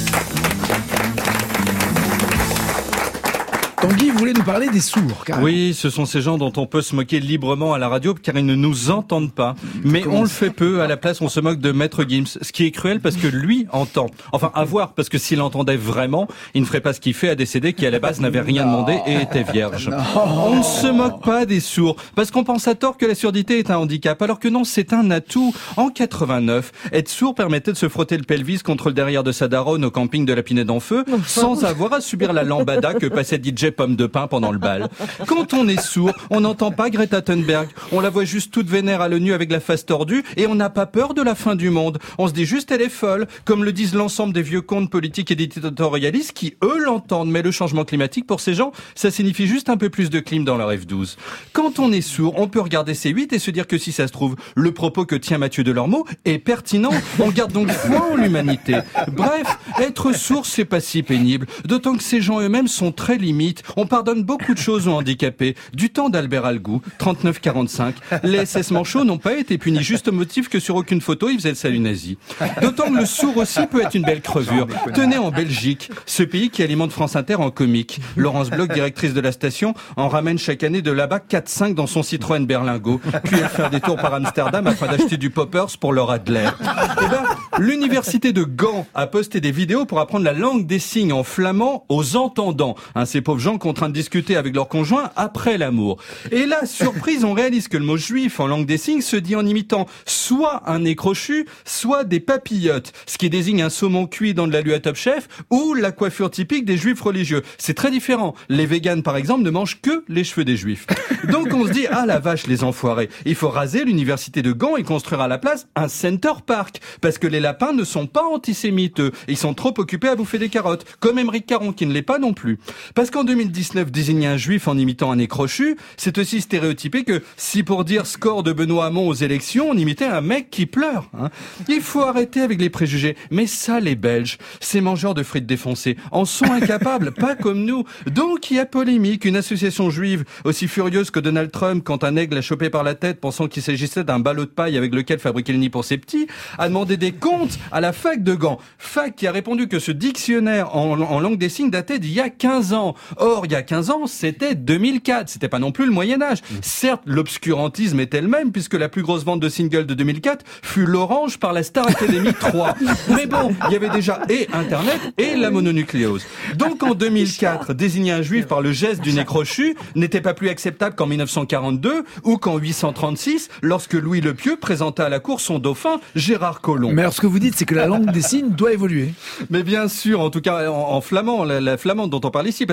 Tanguy, vous voulez nous parler des sourds, carrément. Oui, ce sont ces gens dont on peut se moquer librement à la radio car ils ne nous entendent pas. Mais Comment on le fait peu. À la place, on se moque de Maître Gims. Ce qui est cruel parce que lui entend. Enfin, à voir, parce que s'il entendait vraiment, il ne ferait pas ce qu'il fait à des C D qui, à la base, n'avaient rien demandé et étaient vierges. Non. On ne se moque pas des sourds parce qu'on pense à tort que la surdité est un handicap, alors que non, c'est un atout. En quatre-vingt-neuf, être sourd permettait de se frotter le pelvis contre le derrière de sa daronne au camping de la Pinède-en-Feu sans avoir à subir la lambada que passait D J Pomme de pain pendant le bal. Quand on est sourd, on n'entend pas Greta Thunberg. On la voit juste toute vénère à l'ONU avec la face tordue et on n'a pas peur de la fin du monde. On se dit juste elle est folle, comme le disent l'ensemble des vieux contes politiques et éditorialistes qui, eux, l'entendent. Mais le changement climatique, pour ces gens, ça signifie juste un peu plus de clim dans leur F douze. Quand on est sourd, on peut regarder C huit et se dire que si ça se trouve, le propos que tient Mathieu Delormeau est pertinent. On garde donc foi en l'humanité. Bref, être sourd, c'est pas si pénible. D'autant que ces gens eux-mêmes sont très limites. On pardonne beaucoup de choses aux handicapés. Du temps d'Albert Algou, trente-neuf quarante-cinq, les S S Manchots n'ont pas été punis juste au motif que sur aucune photo ils faisaient le salut nazi. D'autant que le sourd aussi peut être une belle crevure. Tenez, en Belgique, ce pays qui alimente France Inter en comique. Laurence Bloch, directrice de la station, en ramène chaque année de là-bas quatre cinq dans son Citroën Berlingot. Puis elle fait un détour par Amsterdam afin d'acheter du poppers pour leur Adler. Eh ben, l'université de Gand a posté des vidéos pour apprendre la langue des signes en flamand aux entendants. Hein, ces pauvres gens contraints de discuter avec leur conjoint après l'amour. Et là, surprise, on réalise que le mot juif en langue des signes se dit en imitant soit un nez crochu, soit des papillotes, ce qui désigne un saumon cuit dans de l'alu à Top Chef ou la coiffure typique des juifs religieux. C'est très différent. Les véganes, par exemple, ne mangent que les cheveux des juifs. Donc on se dit, ah la vache, les enfoirés, il faut raser l'université de Gand et construire à la place un Center Park, parce que les lapins ne sont pas antisémites, eux. Ils sont trop occupés à bouffer des carottes, comme Émeric Caron, qui ne l'est pas non plus. Parce qu'en deux mille dix-neuf, désigner un juif en imitant un nez crochu, c'est aussi stéréotypé que si pour dire score de Benoît Hamon aux élections, on imitait un mec qui pleure. Hein. Il faut arrêter avec les préjugés. Mais ça, les Belges, ces mangeurs de frites défoncées, en sont incapables, pas comme nous. Donc il y a polémique. Une association juive aussi furieuse que Donald Trump quand un aigle l'a chopé par la tête pensant qu'il s'agissait d'un ballot de paille avec lequel fabriquer le nid pour ses petits, a demandé des comptes à la fac de Gand. Fac qui a répondu que ce dictionnaire en, en langue des signes datait d'il y a quinze ans. Or, il y a quinze ans, c'était deux mille quatre. C'était pas non plus le Moyen-Âge. Mmh. Certes, l'obscurantisme est elle-même, puisque la plus grosse vente de singles de deux mille quatre fut l'Orange par la Star Academy trois. Mais bon, il y avait déjà et Internet et la mononucléose. Donc, en deux mille quatre, désigner un juif par le geste du nez crochu n'était pas plus acceptable qu'en mille neuf cent quarante-deux ou qu'en huit cent trente-six, lorsque Louis le Pieux présenta à la cour son dauphin, Gérard Collomb. Mais alors, ce que vous dites, c'est que la langue des signes doit évoluer. Mais bien sûr, en tout cas, en, en flamand, la, la flamande dont on parle ici, parce qu'autre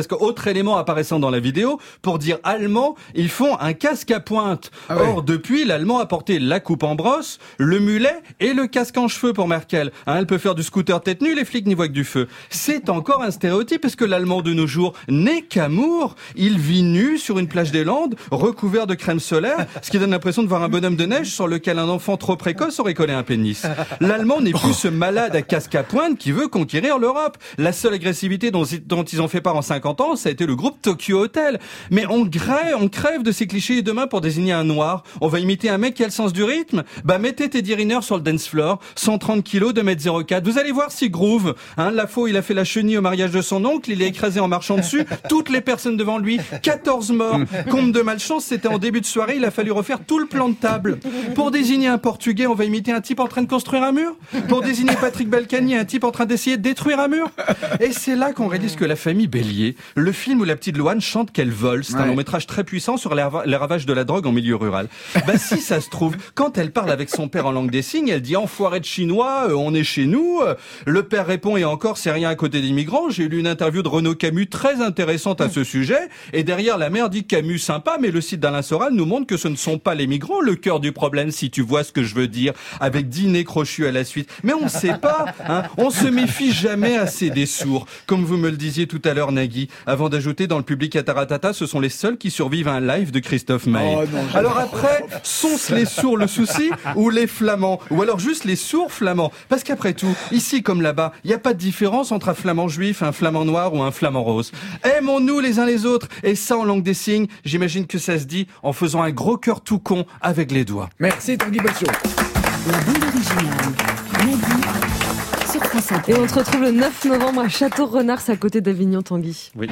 autre élément apparaissant dans la vidéo, pour dire allemand, ils font un casque à pointe. Ah ouais. Or, depuis, l'allemand a porté la coupe en brosse, le mulet et le casque en cheveux pour Merkel. Hein, elle peut faire du scooter tête nue, les flics n'y voient que du feu. C'est encore un stéréotype, parce que l'allemand de nos jours n'est qu'amour. Il vit nu sur une plage des Landes, recouvert de crème solaire, ce qui donne l'impression de voir un bonhomme de neige sur lequel un enfant trop précoce aurait collé un pénis. L'allemand n'est plus ce malade à casque à pointe qui veut conquérir l'Europe. La seule agressivité dont, dont ils ont fait part en cinquante ans, ça a été le groupe Tokyo Hotel. Mais on grève, on crève de ces clichés, et demain, pour désigner un noir, on va imiter un mec qui a le sens du rythme. Bah, mettez Teddy Riner sur le dance floor, cent trente kilos, deux mètres zéro quatre. Vous allez voir si groove. Hein, la fois, il a fait la chenille au mariage de son oncle, il est écrasé en marchant dessus. Toutes les personnes devant lui, quatorze morts. Comble de malchance, c'était en début de soirée, il a fallu refaire tout le plan de table. Pour désigner un Portugais, on va imiter un type en train de construire un mur. Pour désigner Patrick Balkany, un type en train d'essayer de détruire un mur. Et c'est là qu'on réalise que La Famille Bélier, le film où la petite Louane chante qu'elle vole, c'est ouais. un long métrage très puissant sur les, rava- les ravages de la drogue en milieu rural. Bah si ça se trouve, quand elle parle avec son père en langue des signes, elle dit enfoiré de chinois, euh, on est chez nous. Le père répond et encore c'est rien à côté des migrants. J'ai lu une interview de Renaud Camus très intéressante à ce sujet. Et derrière la mère dit Camus sympa, mais le site d'Alain Soral nous montre que ce ne sont pas les migrants le cœur du problème, si tu vois ce que je veux dire, avec dix nez crochus à la suite. Mais on sait pas, hein, on se méfie jamais assez des sourds. Comme vous me le disiez tout à l'heure, Nagui, avant d'ajouter dans le public à Taratata, ce sont les seuls qui survivent à un live de Christophe Maé. Oh non, alors après, sont-ce les sourds le souci ou les flamands? Ou alors juste les sourds flamands? Parce qu'après tout, ici comme là-bas, il n'y a pas de différence entre un flamand juif, un flamand noir ou un flamand rose. Aimons-nous les uns les autres. Et ça, en langue des signes, j'imagine que ça se dit en faisant un gros cœur tout con avec les doigts. Merci Tanguy Boissiau. La bande originale, Nagui, sur France Inter. Et on se retrouve le neuf novembre à Château-Renard, c'est à côté d'Avignon, Tanguy. Oui.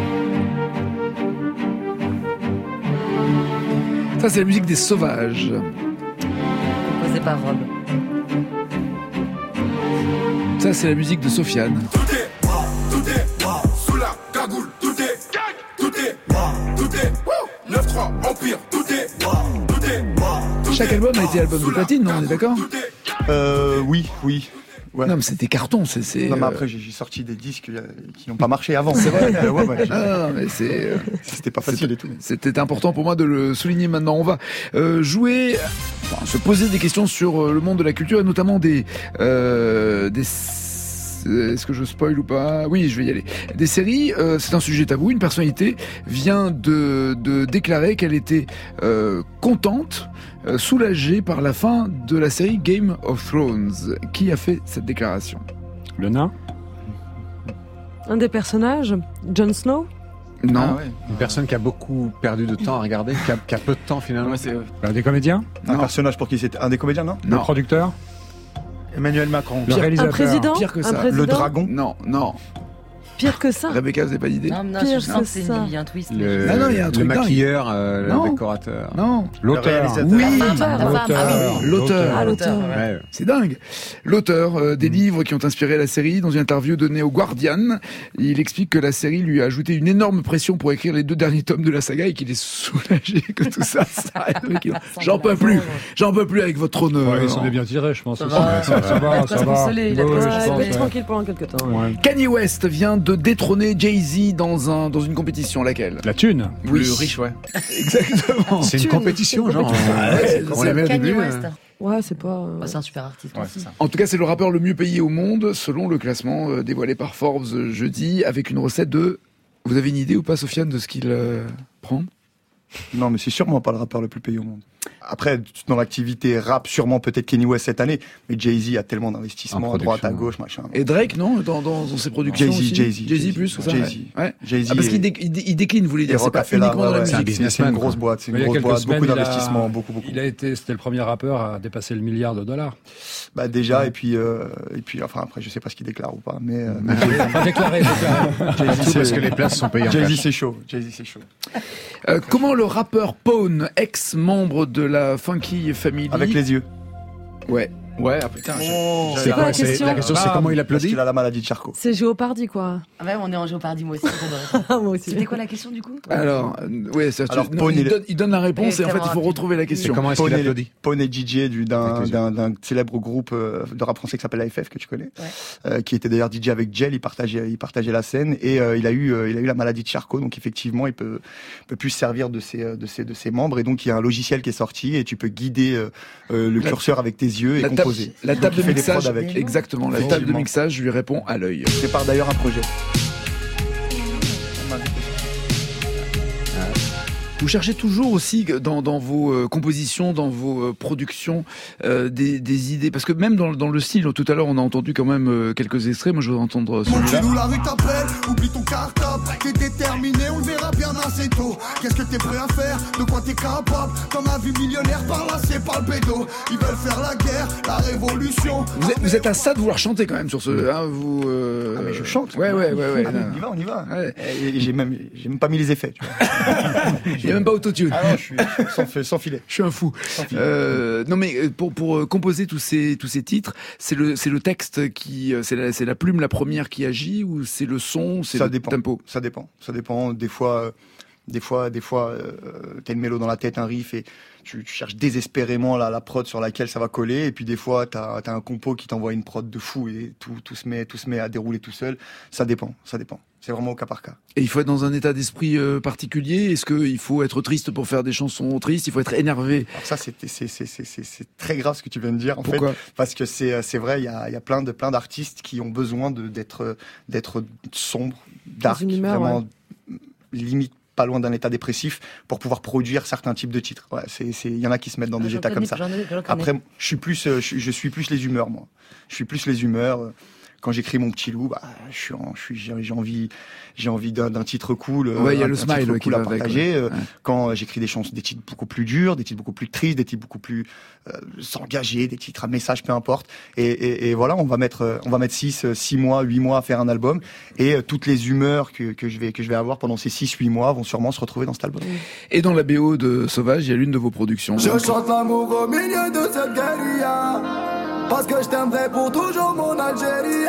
Ça, c'est la musique des Sauvages. Composée par Rob. Ça, c'est la musique de Sofiane. Tout est moi, tout est moi, sous la cagoule, tout est gang, tout est moi, tout est neuf trois Empire, tout est moi, tout est moi. Chaque album a été album de platine, non, on est d'accord? Euh, oui, oui. Ouais. Non, mais c'était carton, c'est. c'est non, mais euh... après, j'ai, j'ai sorti des disques euh, qui n'ont pas marché avant. C'est vrai. ouais, ouais, ah, non, mais c'est. Euh... C'était pas facile c'était, et tout. C'était important pour moi de le souligner maintenant. On va euh, jouer, enfin, se poser des questions sur euh, le monde de la culture et notamment des. Euh, des Est-ce que je spoil ou pas? Oui, je vais y aller. Des séries, euh, c'est un sujet tabou. Une personnalité vient de, de déclarer qu'elle était euh, contente, euh, soulagée par la fin de la série Game of Thrones. Qui a fait cette déclaration? Le nain? Un des personnages, Jon Snow? Non. Ah ouais. Une personne qui a beaucoup perdu de temps à regarder, qui a, qui a peu de temps finalement. Ouais, c'est... Un des comédiens? Un Non. personnage pour qui c'était un des comédiens, non? Le producteur? Emmanuel Macron. Le réalisateur? Un président? Pire que Un ça. président Le dragon? Non, non. Pire que ça? Rebecca, vous n'avez pas d'idée? Non, non, Pire je sens que que c'est ça. une, il y a un twist. Le, Non, non, il y a un le truc dingue. maquilleur, euh, Non. le décorateur. Non. L'auteur. Le Oui, La femme, la femme, ah oui. l'auteur. Ah, l'auteur. Ouais. C'est dingue. L'auteur euh, des livres qui ont inspiré la série, dans une interview donnée au Guardian, il explique que la série lui a ajouté une énorme pression pour écrire les deux derniers tomes de la saga et qu'il est soulagé que tout ça s'arrête. J'en peux plus. J'en peux plus avec votre honneur. Ouais, ils sont bien tirés, je pense. Ça aussi. va. ça, ça va, ça va. consoler, il a Ouais, pas- ouais, Ouais, je il pense, peut être ouais. tranquille pendant quelques temps. Ouais. Kanye West vient de détrôner Jay-Z dans un dans une compétition. Laquelle? La thune. Oui. Plus riche, ouais. Exactement. C'est une Thune. compétition, genre. Ah ouais, on c'est l'avait au Kanye début. West. euh, Ouais, c'est pas... euh, Bah, c'est un super artiste Ouais, aussi. c'est ça. En tout cas, c'est le rappeur le mieux payé au monde, selon le classement euh, dévoilé par Forbes euh, jeudi, avec une recette de... Vous avez une idée ou pas, Sofiane, de ce qu'il euh, prend? Non, mais c'est sûrement pas le rappeur le plus payé au monde. Après, dans l'activité rap, sûrement peut-être Kanye West cette année, mais Jay-Z a tellement d'investissements En à droite, à production. gauche, machin. Et Drake, non, dans, dans, dans ses productions Jay-Z, aussi Jay-Z, Jay-Z plus que ça. Jay-Z. Ouais. Jay-Z Ah, parce et- qu'il dé- il dé- il décline, vous voulez et dire, c'est pas Rockefeller, uniquement dans la ouais, c'est un musique. business. C'est une quoi. grosse boîte, c'est Il une y a grosse quelques boîte, semaines, beaucoup il a- d'investissements, beaucoup, beaucoup. Il a été, c'était le premier rappeur à dépasser le milliard de dollars. Bah déjà, et puis, euh, et puis, enfin après, je sais pas ce qu'il déclare ou pas, mais euh, mais Enfin, déclaré, déclaré. Jay-Z, Tout parce c'est- que les places sont payées en Jay-Z cash. c'est chaud, Jay-Z c'est chaud. Euh, comment le rappeur Pone, ex-membre de la Funky Family... Avec les yeux. Ouais. Ouais, ah putain. Oh. C'est quoi la question? La question, c'est comment il applaudit? Parce qu'il a la maladie de Charcot. C'est Géopardy, quoi. Ah ouais, on est en Géopardy, moi aussi. Moi aussi. C'était quoi la question, du coup? Alors, euh, ouais, ça, Alors, tu- non, Pone il, et- donne, il donne la réponse et, et en fait, il faut retrouver la question. Comment est-ce qu'il applaudit? Pone D J du- d'un, d'un, d'un célèbre groupe euh, de rap français qui s'appelle A F F, que tu connais, Ouais. euh, qui était d'ailleurs D J avec Jel, il partageait, il partageait la scène et euh, il a eu, euh, il a eu la maladie de Charcot, donc effectivement, il peut, peut plus se servir de ses, de ses, de ses membres et donc il y a un logiciel qui est sorti et tu peux guider euh, euh, le La- curseur avec tes yeux et La table, composer. la Donc, table il de fait des prods mixage, avec. exactement, la table de Effectivement. mixage lui répond à l'œil. Je prépare d'ailleurs un projet. Vous cherchez toujours aussi dans, dans vos euh, compositions, dans vos euh, productions, euh, des, des idées, parce que même dans, dans le style, tout à l'heure on a entendu quand même euh, quelques extraits, moi je voudrais entendre Mon celui-là. nous la rue t'appelle, oublie ton cartable. T'es déterminé, on le verra bien assez tôt. Qu'est-ce que t'es prêt à faire? De quoi t'es capable? T'en as vu millionnaire par là, c'est pas le bédo. Ils veulent faire la guerre, la révolution. Vous êtes, vous êtes à ça de vouloir chanter quand même sur ce... Hein, vous, euh... Ah mais je chante. Ouais, ouais, ouais. ouais Ah, mais on y va, on y va. Ouais. Et, et j'ai même, j'ai même pas mis les effets. Tu vois. Il n'y a même pas autotune. Ah non, je suis sans, fait- sans filet. Je suis un fou. Euh, non mais euh, pour pour euh, composer tous ces tous ces titres, c'est le c'est le texte qui euh, c'est la c'est la plume la première qui agit ou c'est le son, c'est Ça le dépend. tempo. Ça dépend. Ça dépend. Des fois, euh, des fois, des fois, euh, t'as une mélo dans la tête, un riff, et tu, tu cherches désespérément la, la prod sur laquelle ça va coller. Et puis des fois, t'as as un compo qui t'envoie une prod de fou et tout tout se met tout se met à dérouler tout seul. Ça dépend. Ça dépend. C'est vraiment au cas par cas. Et il faut être dans un état d'esprit euh, particulier. Est-ce qu'il faut être triste pour faire des chansons tristes? Il faut être énervé. Alors ça, c'est c'est c'est c'est c'est c'est très grave ce que tu viens de dire. En Pourquoi? fait, parce que c'est c'est vrai, il y a il y a plein de plein d'artistes qui ont besoin de d'être d'être sombres, dark, une humeur, vraiment limite pas loin d'un état dépressif pour pouvoir produire certains types de titres. Ouais, c'est c'est il y en a qui se mettent dans Ah, des j'en états connais- comme ça. j'en ai- j'en connais. Après, je suis plus euh, je, je suis plus les humeurs moi. Je suis plus les humeurs. euh, Quand j'écris mon petit loup, bah, je suis, en, je suis, j'ai j'ai envie, j'ai envie d'un, d'un titre cool. Ouais, il y a un- le un smile, titre ouais, qui cool à va avec, partager. ouais. euh, Ouais. Quand euh, j'écris des chansons, des titres beaucoup plus durs, des titres beaucoup plus tristes, des titres beaucoup plus euh, s'engager, des titres à message, peu importe. Et, et, et voilà, on va mettre, euh, on va mettre six, euh, six mois, huit mois à faire un album. Et euh, toutes les humeurs que, que je vais, que je vais avoir pendant ces six, huit mois vont sûrement se retrouver dans cet album. Et dans la B O de Sauvage, il y a l'une de vos productions. Je chante l'amour au milieu de cette guérilla, parce que je t'aimerai pour toujours mon Algérie.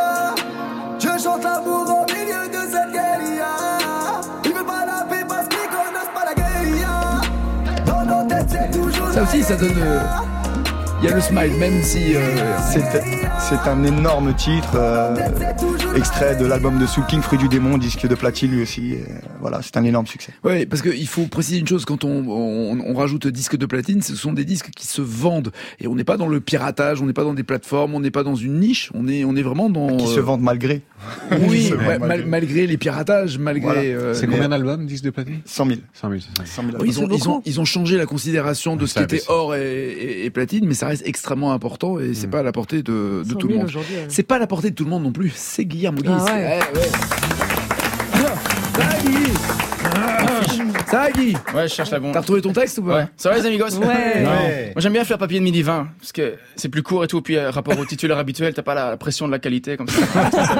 Je chante l'amour au milieu de cette guérilla. Ils veulent pas la paix parce qu'ils connaissent pas la guérilla. Dans nos têtes c'est toujours Ça aussi, ça donne. euh, Il y a le smile, même si. euh, C'est, c'est un énorme titre, euh, extrait de l'album de Soul King, Fruit du démon, disque de platine lui aussi. Et voilà, c'est un énorme succès. Ouais, parce qu'il faut préciser une chose, quand on, on, on rajoute disque de platine, ce sont des disques qui se vendent. Et on n'est pas dans le piratage, on n'est pas dans des plateformes, on n'est pas dans une niche, on est, on est vraiment dans... Qui euh, se vendent malgré. Oui, Qui se ouais, vendent mal- malgré. malgré les piratages, malgré... Voilà. euh, C'est mais- combien d'albums, disques de platine? cent mille. cent mille, c'est ça. cent mille Oui, ils, ont, albums. ils, ont, ils ont changé la considération de ce Ça, qui était mais or et, et- et platine, mais ça reste extrêmement important et c'est pas à la portée de, de cent tout le mille monde. aujourd'hui, ouais. C'est pas à la portée de tout le monde non plus, c'est Guillermo Guy. Ah c'est- ouais. ouais, ouais. Ça va, Guy Ah, Ça va, Guy Ouais, je cherche la bombe. T'as retrouvé ton texte ou pas Ouais. Ça va les amigos? Ouais. Ouais. Moi j'aime bien faire papier de midi vingt parce que c'est plus court et tout, puis euh, rapport au titulaire habituel, t'as pas la pression de la qualité comme ça.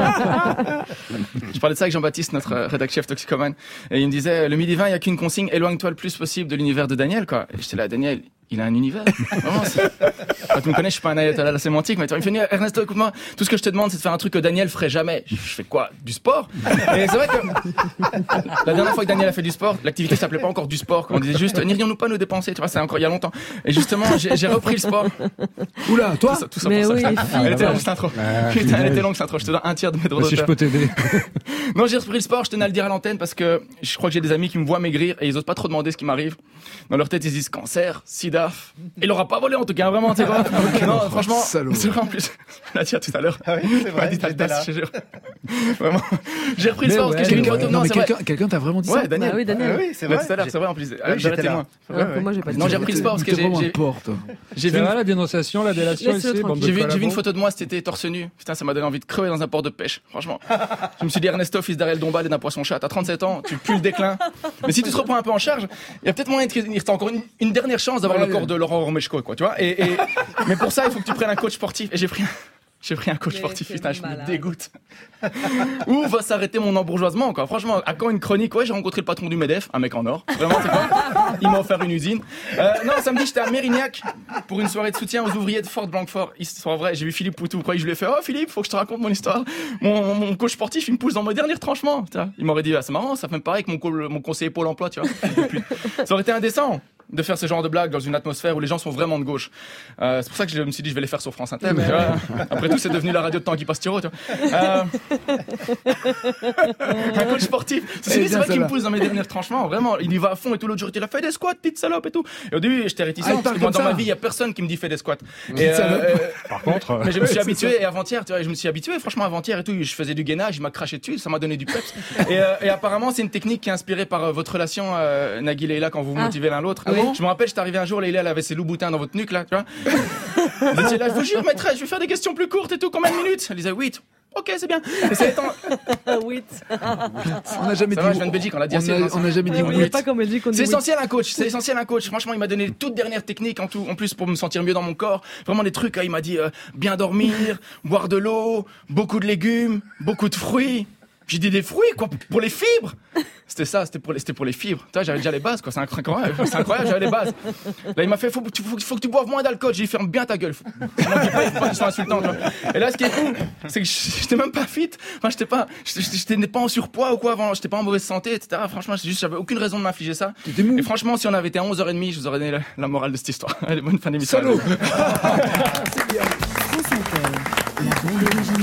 Je parlais de ça avec Jean-Baptiste, notre euh, rédac chef toxicomane, et il me disait le midi vingt, il y a qu'une consigne, éloigne-toi le plus possible de l'univers de Daniel quoi. Et j'étais là, Daniel, il a un univers. Vraiment, c'est... Enfin, tu me connais, je suis pas un ayatollah à la sémantique, mais tu vois, il me fait Ernesto, écoute-moi, tout ce que je te demande, c'est de faire un truc que Daniel ferait jamais. Je fais quoi? Du sport? Et c'est vrai que la dernière fois que Daniel a fait du sport, l'activité s'appelait pas encore du sport, quoi. On disait juste, n'irions-nous pas nous dépenser, tu vois, c'est encore il y a longtemps. Et justement, j'ai, j'ai repris le sport. Oula, toi Tout ça, tout ça Mais pour oui, ça. les filles. Elle était longue cette intro. Ah, Putain, elle génial. était longue cette intro. Je te donne un tiers de mes droits Si je d'auteur. peux t'aider. Non, j'ai repris le sport, je tenais à le dire à l'antenne parce que je crois que j'ai des amis qui me voient maigrir et ils osent pas trop demander ce qui m'arrive. Dans leur tête, ils disent cancer, sida. Il aura pas volé en tout cas, vraiment, tu sais quoi. Non, franchement, Salaud. c'est vrai en plus. Je l'ai dit tout à l'heure. Ah oui, c'est On m'a vrai, dit t'as le j'étais test, là. je te jure. Vraiment. J'ai repris le Mais sport ouais, parce que j'ai une mais photo. ouais. Non, Non, mais c'est vrai. quelqu'un, quelqu'un t'a vraiment dit ça? Ouais, Daniel. Bah oui, Daniel. Ah oui, c'est Ouais, vrai. tout à l'heure, c'est vrai en plus. Ah, j'étais j'étais là. témoin. Alors que moi, j'ai pas dit Non, ça. j'ai repris le sport parce que T'es j'ai, vraiment un j'ai, porte. j'ai vu C'est une- vrai la dénonciation, la délation Laisse-le ici, bande de J'ai vu, j'ai vu une collabos. photo de moi, c'était torse nu. Putain, ça m'a donné envie de crever dans un port de pêche. Franchement. Je me suis dit, Ernesto, fils d'Ariel Dombal et d'un poisson-chat, t'as trente-sept ans, tu pues le déclin. Mais si tu te reprends un peu en charge, il y a peut-être moyen de qu'il t'as encore une, une dernière chance d'avoir Ouais, le corps de Laurent Romeshko, quoi, tu vois. Et, et, mais pour ça, il faut que tu prennes un coach sportif. Et j'ai pris un, J'ai pris un coach sportif, putain, je me dégoûte. Où va s'arrêter mon embourgeoisement, quoi. Franchement, à quand une chronique? Ouais, j'ai rencontré le patron du MEDEF, un mec en or. Vraiment, c'est quoi? Il m'a offert une usine. Euh, non, samedi, j'étais à Mérignac pour une soirée de soutien aux ouvriers de Fort Blanquefort. Histoire vraie, j'ai vu Philippe Poutou. Vous croyez que je lui ai fait, oh Philippe, faut que je te raconte mon histoire. Mon, mon coach sportif, il me pousse dans mes derniers retranchements. Il m'aurait dit, ah, c'est marrant, ça fait pareil que mon, co- mon conseiller Pôle emploi, tu vois. Ça aurait été indécent de faire ce genre de blagues dans une atmosphère où les gens sont vraiment de gauche. Euh, c'est pour ça que je me suis dit je vais les faire sur France Inter. Mais, tu vois, après tout, c'est devenu la radio de Tanguy Pastureau. Tu vois. Euh... un coach sportif. Ceci dit, c'est vrai qu'il me pousse dans mes derniers retranchements. Vraiment, il y va à fond et tout. L'autre jour, il a fait des squats, petite salope et tout. Et au début, j'étais réticent ah, parce que moi, dans ma vie, il y a personne qui me dit fais des squats. Et, euh, euh, Par contre, mais je me suis habitué. Et avant-hier, tu vois, je me suis habitué. Franchement, avant-hier et tout, je faisais du gainage, il m'a craché dessus, ça m'a donné du peps. Et, euh, et apparemment, c'est une technique qui est inspirée par euh, votre relation, euh, Nagui Leïla, quand vous vous ah. motivez l'un l'autre. Ah bon je me rappelle, j'étais arrivé un jour, Leïla, elle avait ses loups boutins dans votre nuque, là, tu vois. Vous étiez là, je vous jure, maîtresse, je vais faire des questions plus courtes et tout, combien de minutes? Elle disait huit. Ok, c'est bien. Et ça étant... huit. On n'a jamais dit. Je viens de Belgique, on l'a dit assez. On n'a jamais dit huit. C'est essentiel un coach. C'est essentiel un coach. Franchement, il m'a donné les toutes dernières techniques en tout, en plus pour me sentir mieux dans mon corps. Vraiment des trucs. Il m'a dit euh, bien dormir, boire de l'eau, beaucoup de légumes, beaucoup de fruits. J'ai dit des fruits, quoi, pour les fibres. C'était ça, c'était pour les, c'était pour les fibres. Toi, j'avais déjà les bases, quoi. C'est incroyable, c'est incroyable, j'avais les bases. Là, il m'a fait, faut, faut, faut que tu boives moins d'alcool. J'ai dit, ferme bien ta gueule. Faut, sinon, faut pas, faut pas qu'ils sont insultants, tu vois. Et là, ce qui est fou, c'est que j'étais même pas fit. Enfin, j'étais pas, j'étais pas en surpoids ou quoi avant. J'étais pas en mauvaise santé, et cetera. Franchement, juste, j'avais aucune raison de m'infliger ça. Et franchement, si on avait été à onze heures trente, je vous aurais donné la, la morale de cette histoire. Allez, bonne fin d'émission. Salaud. C'est bien. France Inter, la bande originale.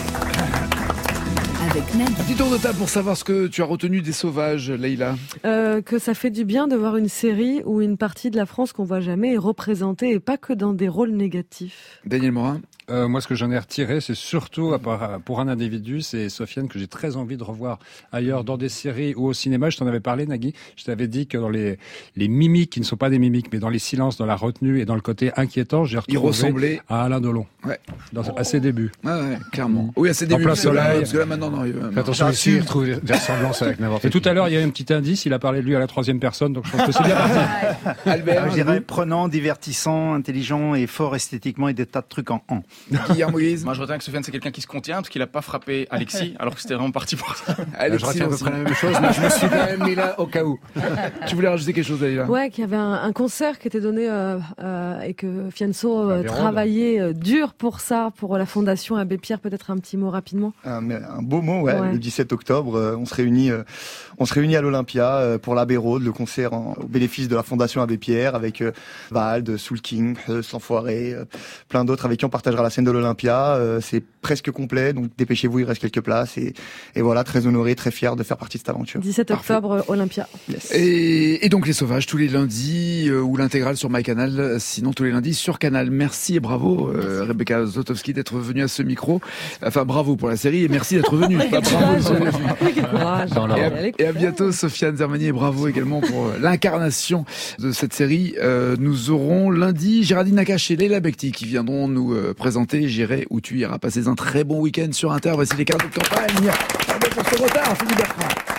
Petit tour de table pour savoir ce que tu as retenu des Sauvages, Leïla. Euh, que ça fait du bien de voir une série où une partie de la France qu'on voit jamais est représentée et pas que dans des rôles négatifs. Daniel Morin. Euh, moi, ce que j'en ai retiré, c'est surtout pour un individu, c'est Sofiane que j'ai très envie de revoir ailleurs dans des séries ou au cinéma. Je t'en avais parlé, Nagui. Je t'avais dit que dans les les mimiques qui ne sont pas des mimiques, mais dans les silences, dans la retenue et dans le côté inquiétant, j'ai retrouvé il ressemblait à Alain Delon. Ouais. Dans, à ses débuts. Ouais, ouais, clairement. Oui, à ses débuts. En plein soleil. Parce que là, maintenant, non. Il va... Attention, ici, il retrouve des ressemblances avec n'importe qui. Et tout à l'heure, il y a eu un petit indice. Il a parlé de lui à la troisième personne, donc je pense que c'est bien parti. Albert, je dirais prenant, divertissant, intelligent et fort esthétiquement et des tas de trucs en en. Guillaume Moïse. Moi, je retiens que Sofiane, c'est quelqu'un qui se contient parce qu'il a pas frappé Alexis, alors que c'était vraiment parti pour ça. Alexis, je retiens à peu près la même chose, mais je me suis quand même mis là au cas où. Tu voulais rajouter quelque chose, Dalila? Ouais, qu'il y avait un, un concert qui était donné euh, euh, et que Fianso euh, travaillait euh, dur pour ça, pour la Fondation Abbé Pierre. Peut-être un petit mot rapidement. Un, un beau mot, ouais. ouais. Le dix-sept octobre, euh, on se réunit, euh, on se réunit à l'Olympia euh, pour l'Abbé Road, le concert en, au bénéfice de la Fondation Abbé Pierre, avec euh, Vald, Soul King, euh, S'Enfoiré, euh, plein d'autres avec qui on partagera la scène de l'Olympia. Euh, c'est presque complet, donc dépêchez-vous, il reste quelques places et, et voilà, très honoré, très fier de faire partie de cette aventure. dix-sept octobre, Parfait. Olympia. Yes. Et, et donc les Sauvages tous les lundis euh, ou l'intégrale sur MyCanal, sinon tous les lundis sur Canal. Merci et bravo euh, Rebecca Zlotowski d'être venue à ce micro. Enfin bravo pour la série et merci d'être venue. Pas bravo. et, à, et à bientôt Sofiane Zermanier et bravo également pour l'incarnation de cette série. Euh, nous aurons lundi Géraldine Nakache et Leila Bekti qui viendront nous euh, présenter J'irai où tu iras. Passez un très bon week-end sur Inter. Voici les cartes de campagne. Pardon pour ce retard, Philippe Bertrand.